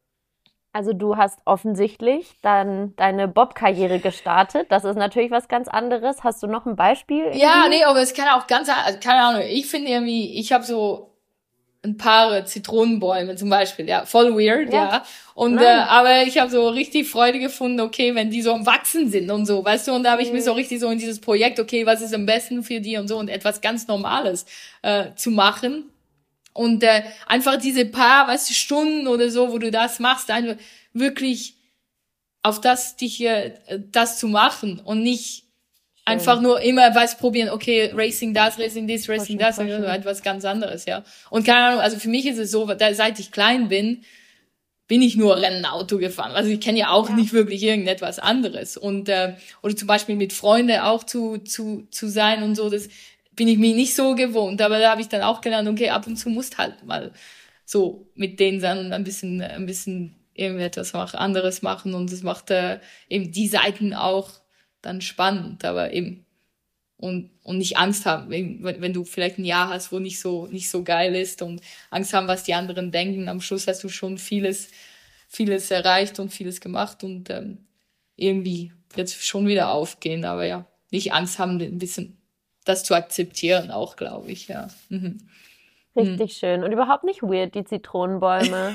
Also du hast offensichtlich dann deine Bob-Karriere gestartet. Das ist natürlich was ganz anderes. Hast du noch ein Beispiel? Ja, nee, aber es kann auch also keine Ahnung, ich finde irgendwie, ich habe so ein paar Zitronenbäume zum Beispiel, ja, voll weird, ja. Und aber ich habe so richtig Freude gefunden, okay, wenn die so am Wachsen sind und so, weißt du, und da habe ich mich so richtig so in dieses Projekt, okay, was ist am besten für die und so und etwas ganz Normales zu machen. Und einfach diese paar, weißt du, Stunden oder so, wo du das machst, einfach wirklich auf das zu machen und nicht einfach nur immer was probieren, okay, Racing das, Racing dies, Racing das, und etwas ganz anderes, ja. Und keine Ahnung, also für mich ist es so, seit ich klein bin ich nur Rennauto gefahren. Also ich kenne ja auch nicht wirklich irgendetwas anderes. Und oder zum Beispiel mit Freunden auch zu sein und so, das bin ich mir nicht so gewohnt. Aber da habe ich dann auch gelernt, okay, ab und zu musst halt mal so mit denen sein und ein bisschen irgendetwas anderes machen. Und das macht eben die Seiten auch dann spannend, aber eben und nicht Angst haben, wenn du vielleicht ein Jahr hast, wo nicht so geil ist und Angst haben, was die anderen denken. Am Schluss hast du schon vieles erreicht und vieles gemacht und irgendwie wird es schon wieder aufgehen, aber ja, nicht Angst haben, ein bisschen das zu akzeptieren auch, glaube ich, ja. Richtig schön. Und überhaupt nicht weird, die Zitronenbäume.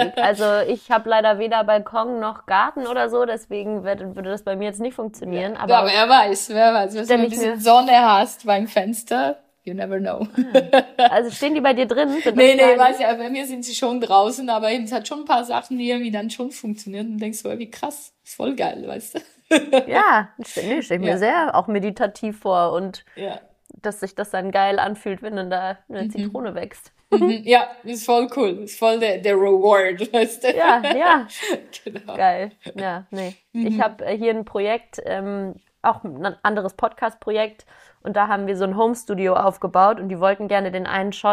Ich habe leider weder Balkon noch Garten oder so, deswegen würde das bei mir jetzt nicht funktionieren. Aber wer weiß, wenn du ein bisschen Sonne hast beim Fenster, you never know. Also stehen die bei dir drin? Nee, weiß ja, bei mir sind sie schon draußen, aber eben, es hat schon ein paar Sachen, die irgendwie dann schon funktionieren und denkst so, wie krass, ist voll geil, weißt du. Ja, stell ich mir sehr auch meditativ vor und dass sich das dann geil anfühlt, wenn dann da eine Zitrone wächst. Ja, ist voll cool. Ist voll der Reward, weißt du? Ja. Genau. Geil. Ja, nee. Ich habe hier ein Projekt, auch ein anderes Podcast-Projekt und da haben wir so ein Home-Studio aufgebaut und die wollten gerne den einen Shot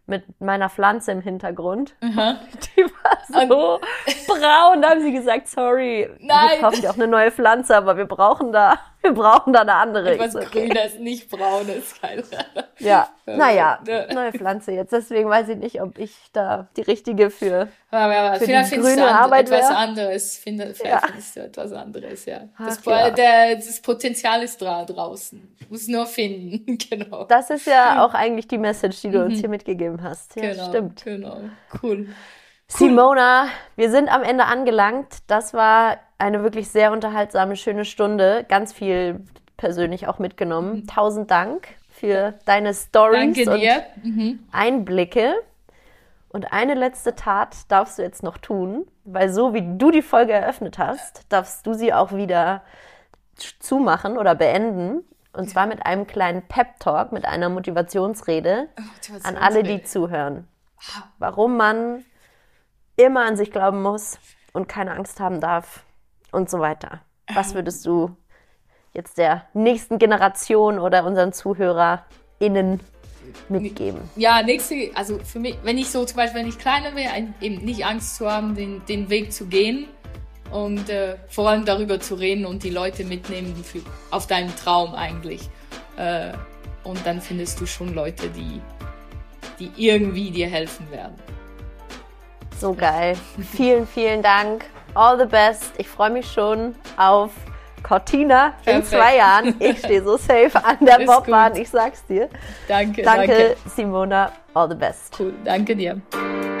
mit meiner Pflanze im Hintergrund. Aha. Die war so braun. Da haben sie gesagt, sorry, wir kaufen dir auch eine neue Pflanze, aber wir brauchen da eine andere. Etwas Grünes, nicht Braunes. Ja, naja, neue Pflanze jetzt. Deswegen weiß ich nicht, ob ich da die richtige für die grüne Arbeit wäre. Vielleicht findest du etwas anderes, ja. Das Potenzial ist draußen. Muss nur finden, genau. Das ist ja auch eigentlich die Message, die du uns hier mitgegeben hast. Ja, genau, stimmt. Genau, cool. Simona, wir sind am Ende angelangt. Das war eine wirklich sehr unterhaltsame, schöne Stunde. Ganz viel persönlich auch mitgenommen. 1000 Dank für deine Storys und Einblicke. Und eine letzte Tat darfst du jetzt noch tun, weil so wie du die Folge eröffnet hast, darfst du sie auch wieder zumachen oder beenden. Und zwar mit einem kleinen Pep-Talk, mit einer Motivationsrede an alle, die zuhören. Warum man immer an sich glauben muss und keine Angst haben darf und so weiter. Was würdest du jetzt der nächsten Generation oder unseren ZuhörerInnen mitgeben? Ja, also für mich, wenn ich so zum Beispiel, wenn ich kleiner wäre, eben nicht Angst zu haben, den Weg zu gehen und vor allem darüber zu reden und die Leute mitnehmen auf deinen Traum eigentlich. Und dann findest du schon Leute, die irgendwie dir helfen werden. So geil. Vielen, vielen Dank. All the best. Ich freue mich schon auf Cortina in 2 Jahren. Ich stehe so safe an der Bobbahn, ich sag's dir. Danke. Simona. All the best. Cool, danke dir.